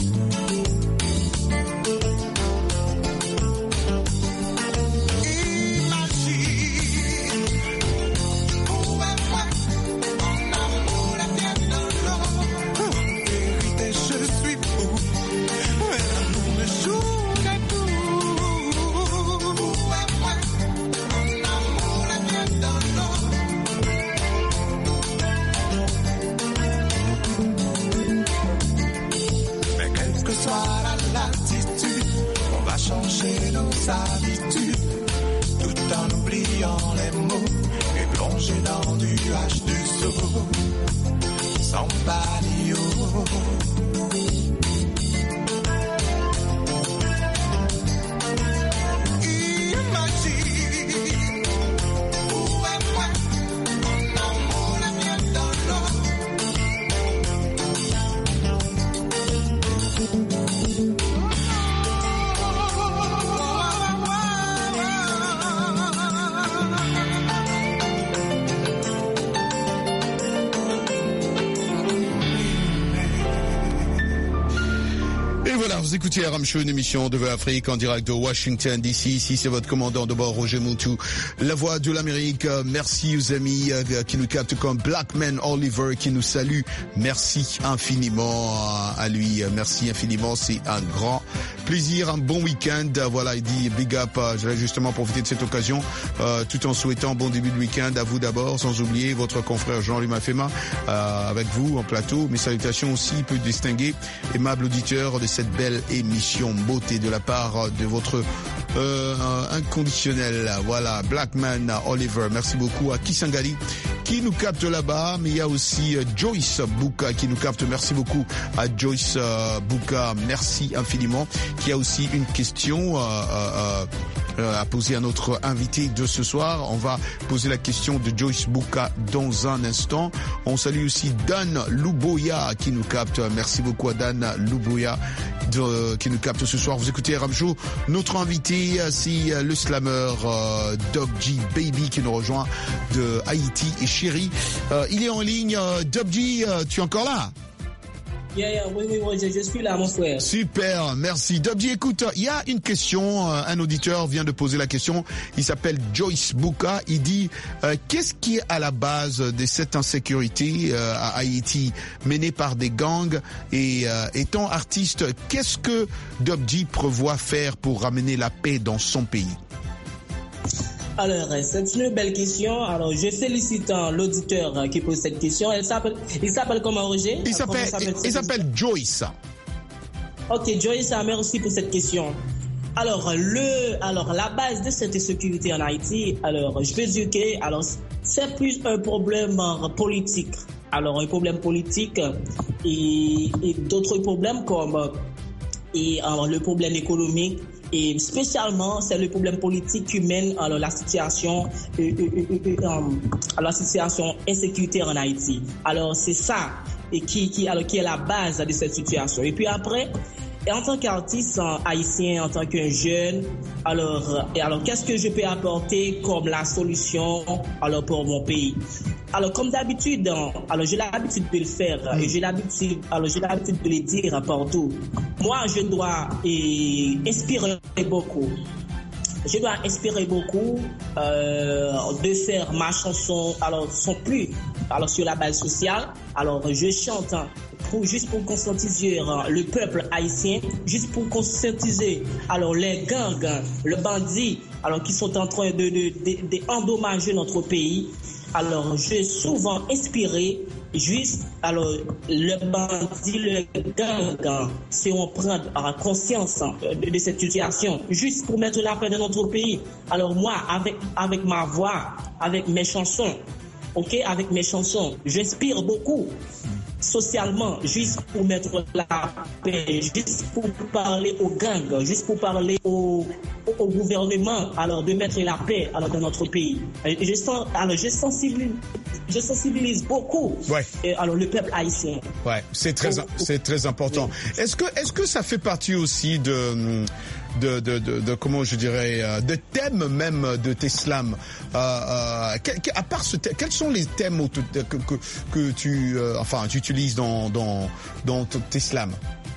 Changer nos habitudes tout en oubliant les mots et plonger dans du H deux O sans palio. Vous écoutez Aram Show, une émission de Voix Afrique en direct de Washington D C. Ici, c'est votre commandant de bord, Roger Moutou, la voix de l'Amérique. Merci aux amis qui nous captent comme Blackman Oliver qui nous salue. Merci infiniment à lui. Merci infiniment. C'est un grand plaisir, un bon week-end. Voilà, il dit big up. Je vais justement profiter de cette occasion euh, tout en souhaitant bon début de week-end à vous d'abord, sans oublier votre confrère Jean-Louis Mafema euh, avec vous en plateau. Mes salutations aussi, peu distingués, aimable auditeur de cette belle émission beauté de la part de votre euh, inconditionnel, voilà, Blackman Oliver. Merci beaucoup à Kisangani qui nous capte là-bas, mais il y a aussi euh, Joyce Bouka qui nous capte. Merci beaucoup à Joyce euh, Bouka, merci infiniment. Qui a aussi une question euh, euh, euh, à poser à notre invité de ce soir. On va poser la question de Joyce Bouka dans un instant. On salue aussi Dan Louboya qui nous capte. Merci beaucoup à Dan Louboya de, qui nous capte ce soir. Vous écoutez Ramjo. Notre invité, c'est le slammer euh, Dob G Baby qui nous rejoint de Haïti et Chéri. Euh, il est en ligne. Euh, Dob G, euh, tu es encore là? Yeah, yeah, oui, oui, oui, je, je suis là, mon frère. Super, merci. Dobji, écoute, il y a une question, euh, un auditeur vient de poser la question, il s'appelle Joyce Bouka, il dit, euh, qu'est-ce qui est à la base de cette insécurité euh, à Haïti menée par des gangs et euh, étant artiste, qu'est-ce que Dobji prévoit faire pour ramener la paix dans son pays? Alors, c'est une belle question. Alors, je félicite l'auditeur qui pose cette question. Elle s'appelle, il s'appelle comment, Roger? Il s'appelle, il s'appelle Joyce. Ok, Joyce, merci pour cette question. Alors, le, alors, la base de cette insécurité en Haïti, alors, je peux dire que, alors, c'est plus un problème politique. Alors, un problème politique et, et d'autres problèmes comme, et, alors, le problème économique. Et spécialement, c'est le problème politique qui mène à la situation, euh, euh, euh, euh, à la situation insécuritaire en Haïti. Alors c'est ça et qui, qui, alors, qui est la base de cette situation. Et puis après, et en tant qu'artiste haïtien, en tant qu'un jeune, alors, et alors qu'est-ce que je peux apporter comme la solution alors pour mon pays? Alors comme d'habitude, alors j'ai l'habitude de le faire et j'ai l'habitude, alors j'ai l'habitude de le dire partout. Moi, je dois et, inspirer beaucoup. Je dois inspirer beaucoup euh, de faire ma chanson, alors sans plus, alors sur la base sociale. Alors je chante pour, juste pour conscientiser le peuple haïtien, juste pour conscientiser alors les gangs, le bandit, alors qui sont en train de, de, de, de endommager notre pays. alors j'ai souvent inspiré juste, alors le bandit, le gang, si on prend conscience de, de cette situation, juste pour mettre la paix dans notre pays. Alors moi, avec, avec ma voix, avec mes chansons, ok, avec mes chansons, j'inspire beaucoup socialement, juste pour mettre la paix, juste pour parler aux gangs, juste pour parler au, au gouvernement, alors de mettre la paix alors dans notre pays. Et je sens, alors je sensibilise, je sensibilise beaucoup. Ouais. Et alors le peuple haïtien. Ouais, c'est très, c'est très important. Est-ce que, est-ce que ça fait partie aussi de De, de, de, de comment je dirais euh, de thèmes même de tes slams, euh, euh, que, que, à part ce thème, quels sont les thèmes que, que, que tu euh, enfin tu utilises dans dans dans tes slams?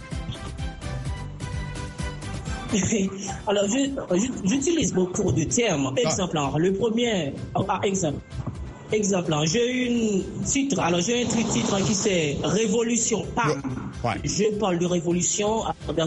Alors j'utilise beaucoup de termes. Exemple, ah. le premier ah, exemple Exemple, j'ai une titre, alors j'ai un titre qui c'est Révolution, pam. Ouais. Je parle de révolution,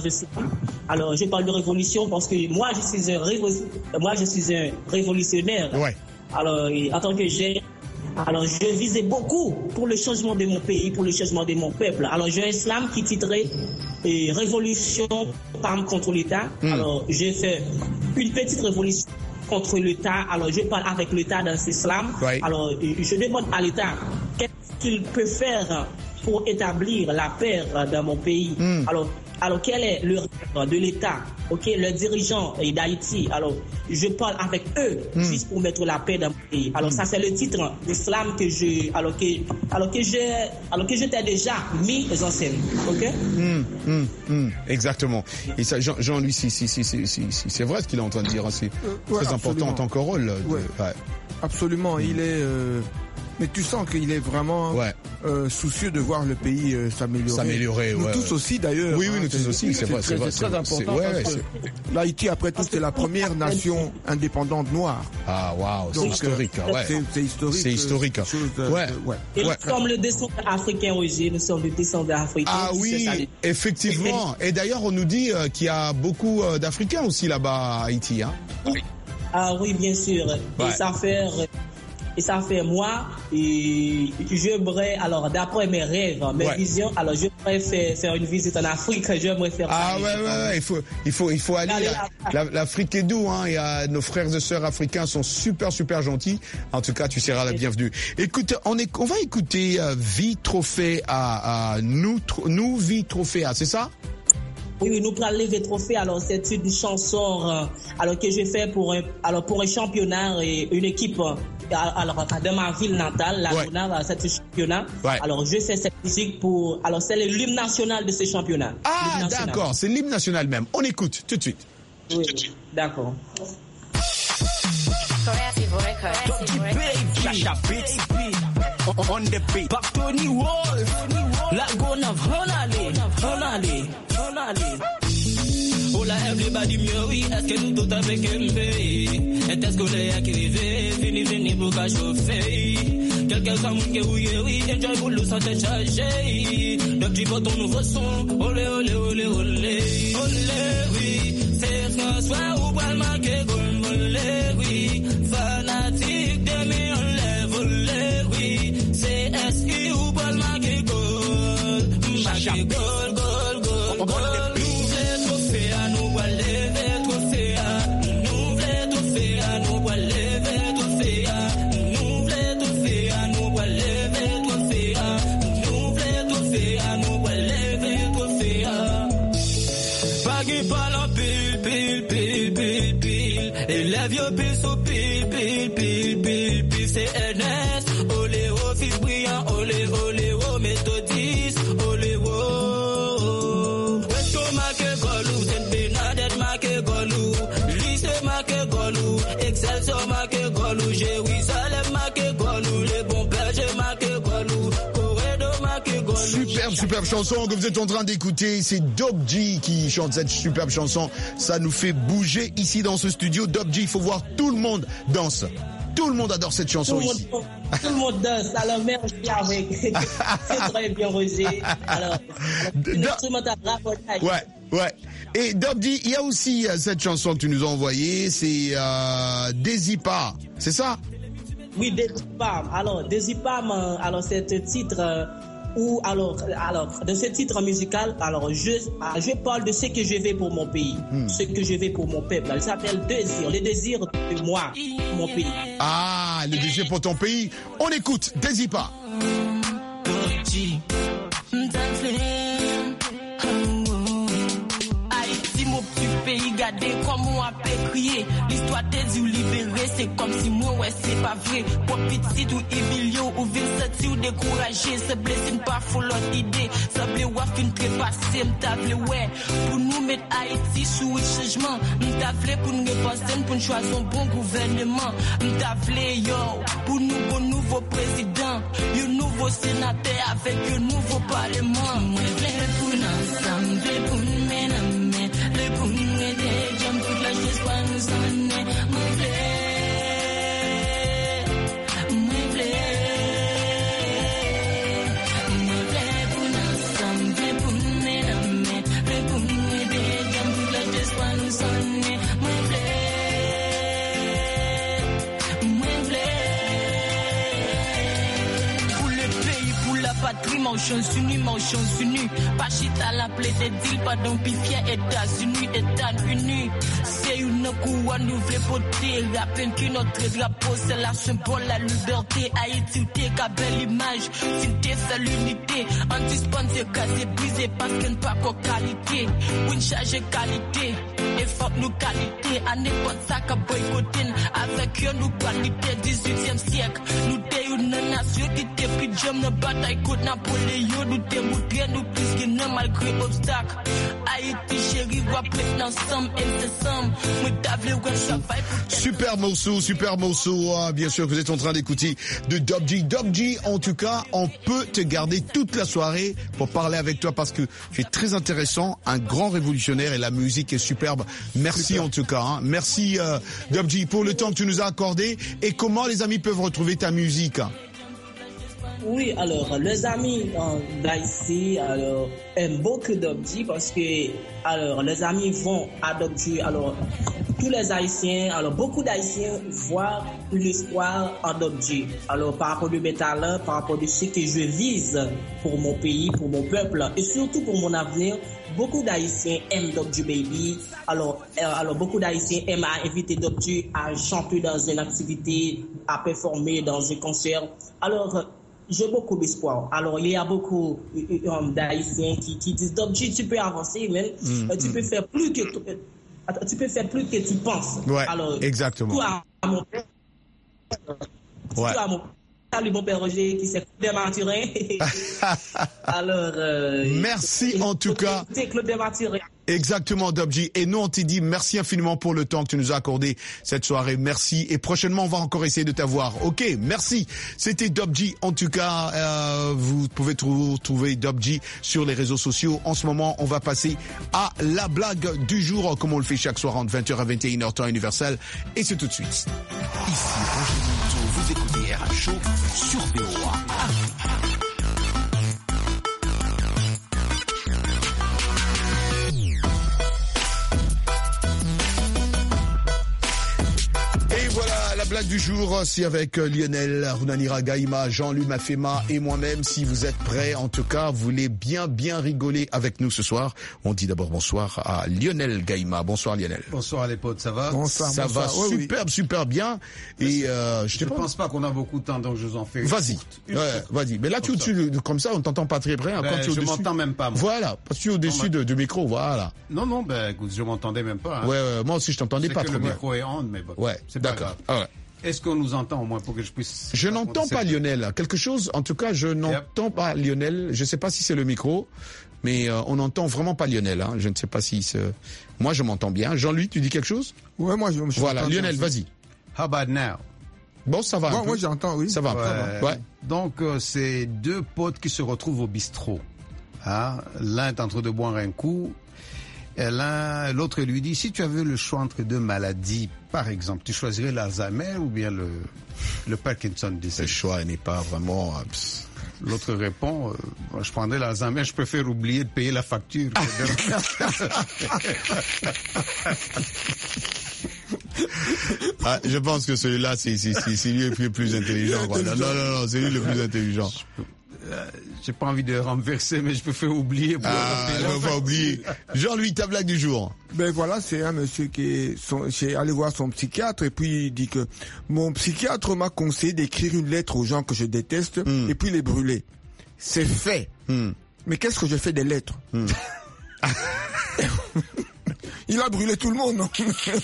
alors je parle de révolution parce que moi je suis un révo... moi je suis un révolutionnaire. Ouais. Alors en tant que j'ai, alors je visais beaucoup pour le changement de mon pays, pour le changement de mon peuple. Alors j'ai un slam qui titrait et Révolution, pam contre l'État. Mm. Alors j'ai fait une petite révolution contre l'État. Alors je parle avec l'État dans ce slam. Right. Alors je demande à l'État qu'est-ce qu'il peut faire pour établir la paix dans mon pays. Mm. Alors, alors quel est le rêve de l'État, ok, le dirigeant d'Haïti. Alors je parle avec eux mm. juste pour mettre la paix dans mon pays. Alors mm. ça c'est le titre du slam que je, alors que, alors que j'ai, alors que j'étais déjà mis en scène, ok. Mm, mm, mm, exactement. Et ça, Jean, Jean lui, si, si, si, si, si, si, c'est vrai ce qu'il est en train de dire. Hein, c'est euh, ouais, très important en tant que rôle. De, ouais. Ouais. Absolument. Mm. Il est. Euh... Mais tu sens qu'il est vraiment ouais. euh, soucieux de voir le pays euh, s'améliorer. S'améliorer, Nous ouais, tous ouais. aussi d'ailleurs. Oui, oui, nous tous aussi, c'est, c'est vrai. C'est, c'est, c'est très important c'est, parce ouais, que c'est... l'Haïti, après tout, c'est la première nation indépendante noire. Ah, waouh, c'est historique. Euh, ouais. c'est, c'est historique. C'est historique. De, ouais. ouais. Et nous ouais. sommes le descendant africain, Roger. Nous sommes le descendant africain. Ah oui, effectivement. Et d'ailleurs, on nous dit euh, qu'il y a beaucoup euh, d'Africains aussi là-bas à Haïti. Hein. Ah oui, bien sûr. Ouais. Et ça fait... Et ça fait moi, et j'aimerais, alors d'après mes rêves, mes ouais. visions, alors j'aimerais faire, faire une visite en Afrique, j'aimerais faire Ah ça. ouais, ouais, ouais, il faut, il faut, il faut aller, aller la, la, l'Afrique est doux, hein, il y a nos frères et sœurs africains sont super, super gentils. En tout cas, tu seras la bienvenue. Écoute, on est, on va écouter euh, Vie Trophée à, à nous, nous Vie Trophée à, c'est ça? Oui, oui, nous prenons lever trophée. Alors, c'est une chanson, euh, alors que j'ai fait pour un, alors pour un championnat et une équipe, euh, alors dans ma ville natale, la Luna, ouais. c'est un championnat. Ouais. Alors, je fais cette musique pour, alors c'est l'hymne national de ce championnat. Ah, d'accord, c'est l'hymne national même. On écoute tout de suite. Oui, tout de suite. D'accord. On the beat, back Tony Wolf, Laguna of Honali, Honali, Honali. Hola everybody, mieux oui, est-ce que nous tout avec M B? Est-ce que les arrivés, fini, fini, pour qu'à chauffer? Quelqu'un comme que oui, oui, enjoy pour le santé chargé. Donc tu vois ton nouveau son, olé, olé, olé, olé, olé, oui. C'est François ou Palma que gomme, olé, oui. Fanatique de mes enlève, olé, oui. C'est S I ou Palma que gomme, marqué gol, gol, gol, gol. Vieux pile sous pile, pile, pile, pile, pile, c'est Ernest. Olé, oh, fils brillant, olé, olé, oh, méthodiste, olé, oh. Wesco marque golou, Sainte Bernadette marque golou, lycée marque golou, Excelsior marque golou, Jérusalem marque golou, les bons bergers marque golou. Superbe, superbe chanson que vous êtes en train d'écouter. C'est Dope G qui chante cette superbe chanson. Ça nous fait bouger ici dans ce studio. Dope G, il faut voir tout le monde danse. Tout le monde adore cette chanson tout ici. Monde, tout le monde danse. Alors, merci avec. C'est très bien, Roger. Alors, l'instrumental rapotage. Ouais, ouais. Et Dope G, il y a aussi euh, cette chanson que tu nous as envoyée. C'est euh, Desipa. C'est ça? Oui, Désipam. Alors, Désipam, euh, alors c'est un titre euh, où, alors, alors, de ce titre musical, alors, je, je parle de ce que je veux pour mon pays, hmm. ce que je veux pour mon peuple. Il s'appelle Désir, le désir de moi, mon pays. Ah, le désir pour ton pays. On écoute Désipam. Regardez comment on a crié. L'histoire des yeux libérés, c'est comme si moi, ouais, c'est pas vrai. Pour petit ou Emilio, ou Vincent, ou découragé, se blesser pas faut l'autre idée. Ça blé ou fin trépasser, m'tavle, ouais. Pour nous mettre Haïti sous le changement. M'tavle pour nous repenser, pour nous choisir un bon gouvernement. M'tavle, yo, pour nous, bon nouveau président. Un nouveau sénateur avec un nouveau parlement. Moi, je pour ensemble, pour nous mener. Pour nous aider, j'aime toute la chose pour nous sonner. Mon blé, mon blé, mon blé pour nous ensemble, pour nous aider, pour nous aider, j'aime toute la chose pour nous sonner. Mon blé, mon blé, pour le pays, pour la patrie, mon chance unie, mon chance unie. Pas chita la plaie des deals, pas d'un pifier, États-Unis, États-Unis. C'est une couronne nouvelle beauté. La peine que notre drapeau, c'est la symbole, la liberté. Haïti, t'es qu'à belle image. Si t'es fait l'unité, on dispense casé brisé parce qu'elle n'a pas qu'en qualité. Une charge qualité, et faut nous qualité. À n'importe ça qu'à boycotter. Avec eux, nous qualité, dix-huitième siècle. Nous t'es une nation qui t'es plus j'aime la bataille contre Napoléon. Nous t'es montré, nous plus que non malgré obstacle. Haïti, chérie, voit plein ensemble, ensemble. Super morceau, super morceau. Ah, bien sûr que vous êtes en train d'écouter de Dob G. Dob G, en tout cas, on peut te garder toute la soirée pour parler avec toi parce que tu es très intéressant, un grand révolutionnaire et la musique est superbe. Merci super. En tout cas. Hein. Merci euh, Dob G pour le temps que tu nous as accordé. Et comment les amis peuvent retrouver ta musique? Oui, alors, les amis euh, d'Haïti alors, aiment beaucoup Dob G parce que, alors, les amis vont à Dob G, alors, tous les Haïtiens, alors, beaucoup d'Haïtiens voient l'espoir en Dob G. Alors, par rapport à mes talents, par rapport à ce que je vise pour mon pays, pour mon peuple, et surtout pour mon avenir, beaucoup d'Haïtiens aiment Dob G Baby. Alors, euh, alors, beaucoup d'Haïtiens aiment à inviter Dob G à chanter dans une activité, à performer dans un concert. Alors, j'ai beaucoup d'espoir. Alors, il y a beaucoup euh, d'Haïtiens qui, qui disent, Dob G, tu peux avancer, mais mmh, tu mmh. peux faire plus que euh, tu peux faire plus que tu penses. Ouais, alors, exactement. Toi, mon père, ouais. toi, mon salut mon père Roger qui s'est Claude Mathurin. Alors, euh, merci en tout cas. Claude Mathurin. Exactement, Dob G. Et nous, on te dit merci infiniment pour le temps que tu nous as accordé cette soirée. Merci. Et prochainement, on va encore essayer de t'avoir. Ok, merci. C'était Dob G. En tout cas, euh, vous pouvez trouver Dob G sur les réseaux sociaux. En ce moment, on va passer à la blague du jour, comme on le fait chaque soir entre vingt heures à vingt et une heures temps universel. Et c'est tout de suite. Ici, Roger Monteau, vous écoutez R H Show sur V O A. La blague du jour, c'est avec Lionel, Runanira Gaïma, Jean-Louis Mafema et moi-même. Si vous êtes prêts, en tout cas, vous voulez bien, bien rigoler avec nous ce soir. On dit d'abord bonsoir à Lionel Gaïma. Bonsoir Lionel. Bonsoir les potes, ça va? Bonsoir, ça bonsoir. va oui, superbe, oui. super bien. Et euh, je, je ne pense pas qu'on a beaucoup de temps, donc je vous en fais. Vas-y, ouais, vas-y. Mais là, tu es au-dessus, comme ça, on t'entend pas très près. Hein, ben, quand tu es je m'entends même pas. Moi. Voilà, parce que tu es au-dessus de, du micro, voilà. Non, non, ben écoute, je m'entendais même pas. Hein. Ouais, ouais, moi aussi, je t'entendais pas trop bien. Le micro est on, mais bon. Ouais, c'est d'accord. Ah ouais. Est-ce qu'on nous entend au moins pour que je puisse... Je n'entends pas Lionel. Quelque chose, en tout cas, je n'entends yep. pas Lionel. Je ne sais pas si c'est le micro, mais euh, on n'entend vraiment pas Lionel. Hein. Je ne sais pas si c'est... Moi, je m'entends bien. Jean-Louis, tu dis quelque chose? Ouais, moi, je, je Voilà, Lionel, vas-y. How about now? Bon, ça va. Bon, un peu. Moi, j'entends, oui. Ça va. Ouais. Ouais. Donc, euh, c'est deux potes qui se retrouvent au bistrot. Hein? L'un est en train de boire un coup. Et l'un, l'autre lui dit, si tu avais le choix entre deux maladies, par exemple, tu choisirais l'Alzheimer ou bien le, le Parkinson disease? Le choix n'est pas vraiment... L'autre répond, euh, je prendrais l'Alzheimer, je préfère oublier de payer la facture. Ah, je pense que celui-là, c'est, c'est, c'est, c'est lui le plus intelligent. Quoi. Non, non, non, c'est lui le plus intelligent. Euh, j'ai pas envie de renverser, mais je peux faire oublier. Pour ah, on va oublier. Jean-Louis, ta blague du jour. Ben voilà, c'est un monsieur qui est, son, est allé voir son psychiatre et puis il dit que mon psychiatre m'a conseillé d'écrire une lettre aux gens que je déteste mm. et puis les brûler. C'est fait. Mm. Mais qu'est-ce que je fais des lettres? Mm. Il a brûlé tout le monde, non?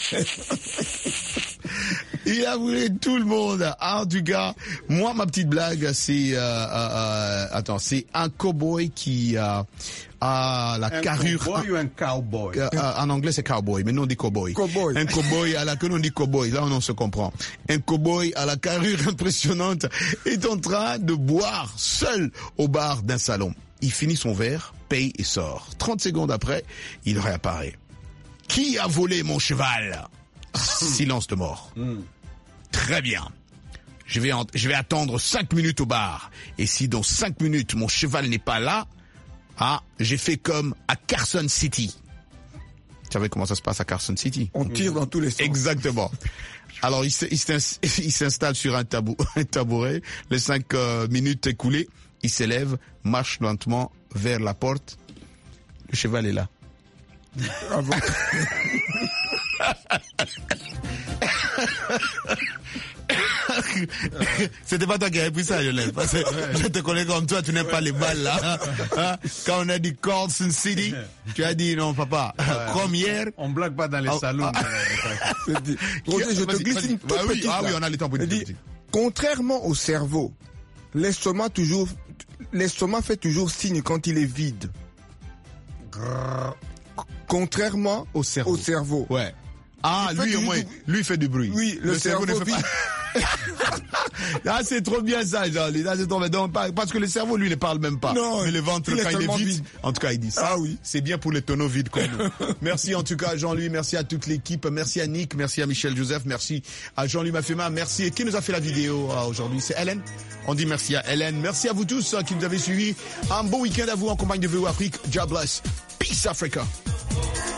Il a brûlé tout le monde. Ah, en tout cas, moi, ma petite blague, c'est, euh, euh, attends, c'est un cowboy qui euh, a la un carrure. Un cowboy ou un cowboy? Euh, euh, en anglais, c'est cowboy, mais nous on dit cowboy. Cowboy. Un cowboy à la, que nous on dit cowboy. Là, on se comprend. Un cowboy à la carrure impressionnante est en train de boire seul au bar d'un salon. Il finit son verre, paye et sort. trente secondes après, il réapparaît. Qui a volé mon cheval? Silence de mort. Mm. Très bien. Je vais, en, je vais attendre cinq minutes au bar. Et si dans cinq minutes, mon cheval n'est pas là, ah, j'ai fait comme à Carson City. Tu savais comment ça se passe à Carson City? On tire dans tous les sens. Exactement. Alors, il, il s'installe sur un, tabou, un tabouret. Les cinq euh, minutes écoulées, il s'élève, marche lentement vers la porte. Le cheval est là. Ah bon. C'était pas toi qui avais pris ça, Yolène. Parce que je te connais comme toi, tu n'aimes pas les balles là. Hein? Quand on a dit Carson City, tu as dit non, papa. Ouais, comme hier. On blague pas dans les oh, salons. Ah, Roger, je te glisse une toute bah oui, petite. Ah oui, on a le temps pour une petite. Contrairement au cerveau, l'estomac toujours, l'estomac fait toujours signe quand il est vide. Grrr. Contrairement au cerveau. Au cerveau. Ouais. Ah, il lui au moins, lui fait du bruit. Oui, le, le cerveau, cerveau ne fait pas. Ah, c'est trop bien ça, Jean-Louis. Là, c'est trop bien. Donc, parce que le cerveau, lui, ne parle même pas. Non. Mais le ventre, il quand il est vide, vide, en tout cas, il dit ça. Ah oui. C'est bien pour les tonneaux vides comme nous. Merci en tout cas, Jean-Louis. Merci à toute l'équipe. Merci à Nick. Merci à Michel Joseph. Merci à Jean-Louis Mafema. Merci. Et qui nous a fait la vidéo euh, aujourd'hui? C'est Hélène. On dit merci à Hélène. Merci à vous tous euh, qui nous avez suivis. Un bon week-end à vous en compagnie de V O Afrique. God bless. Peace Africa.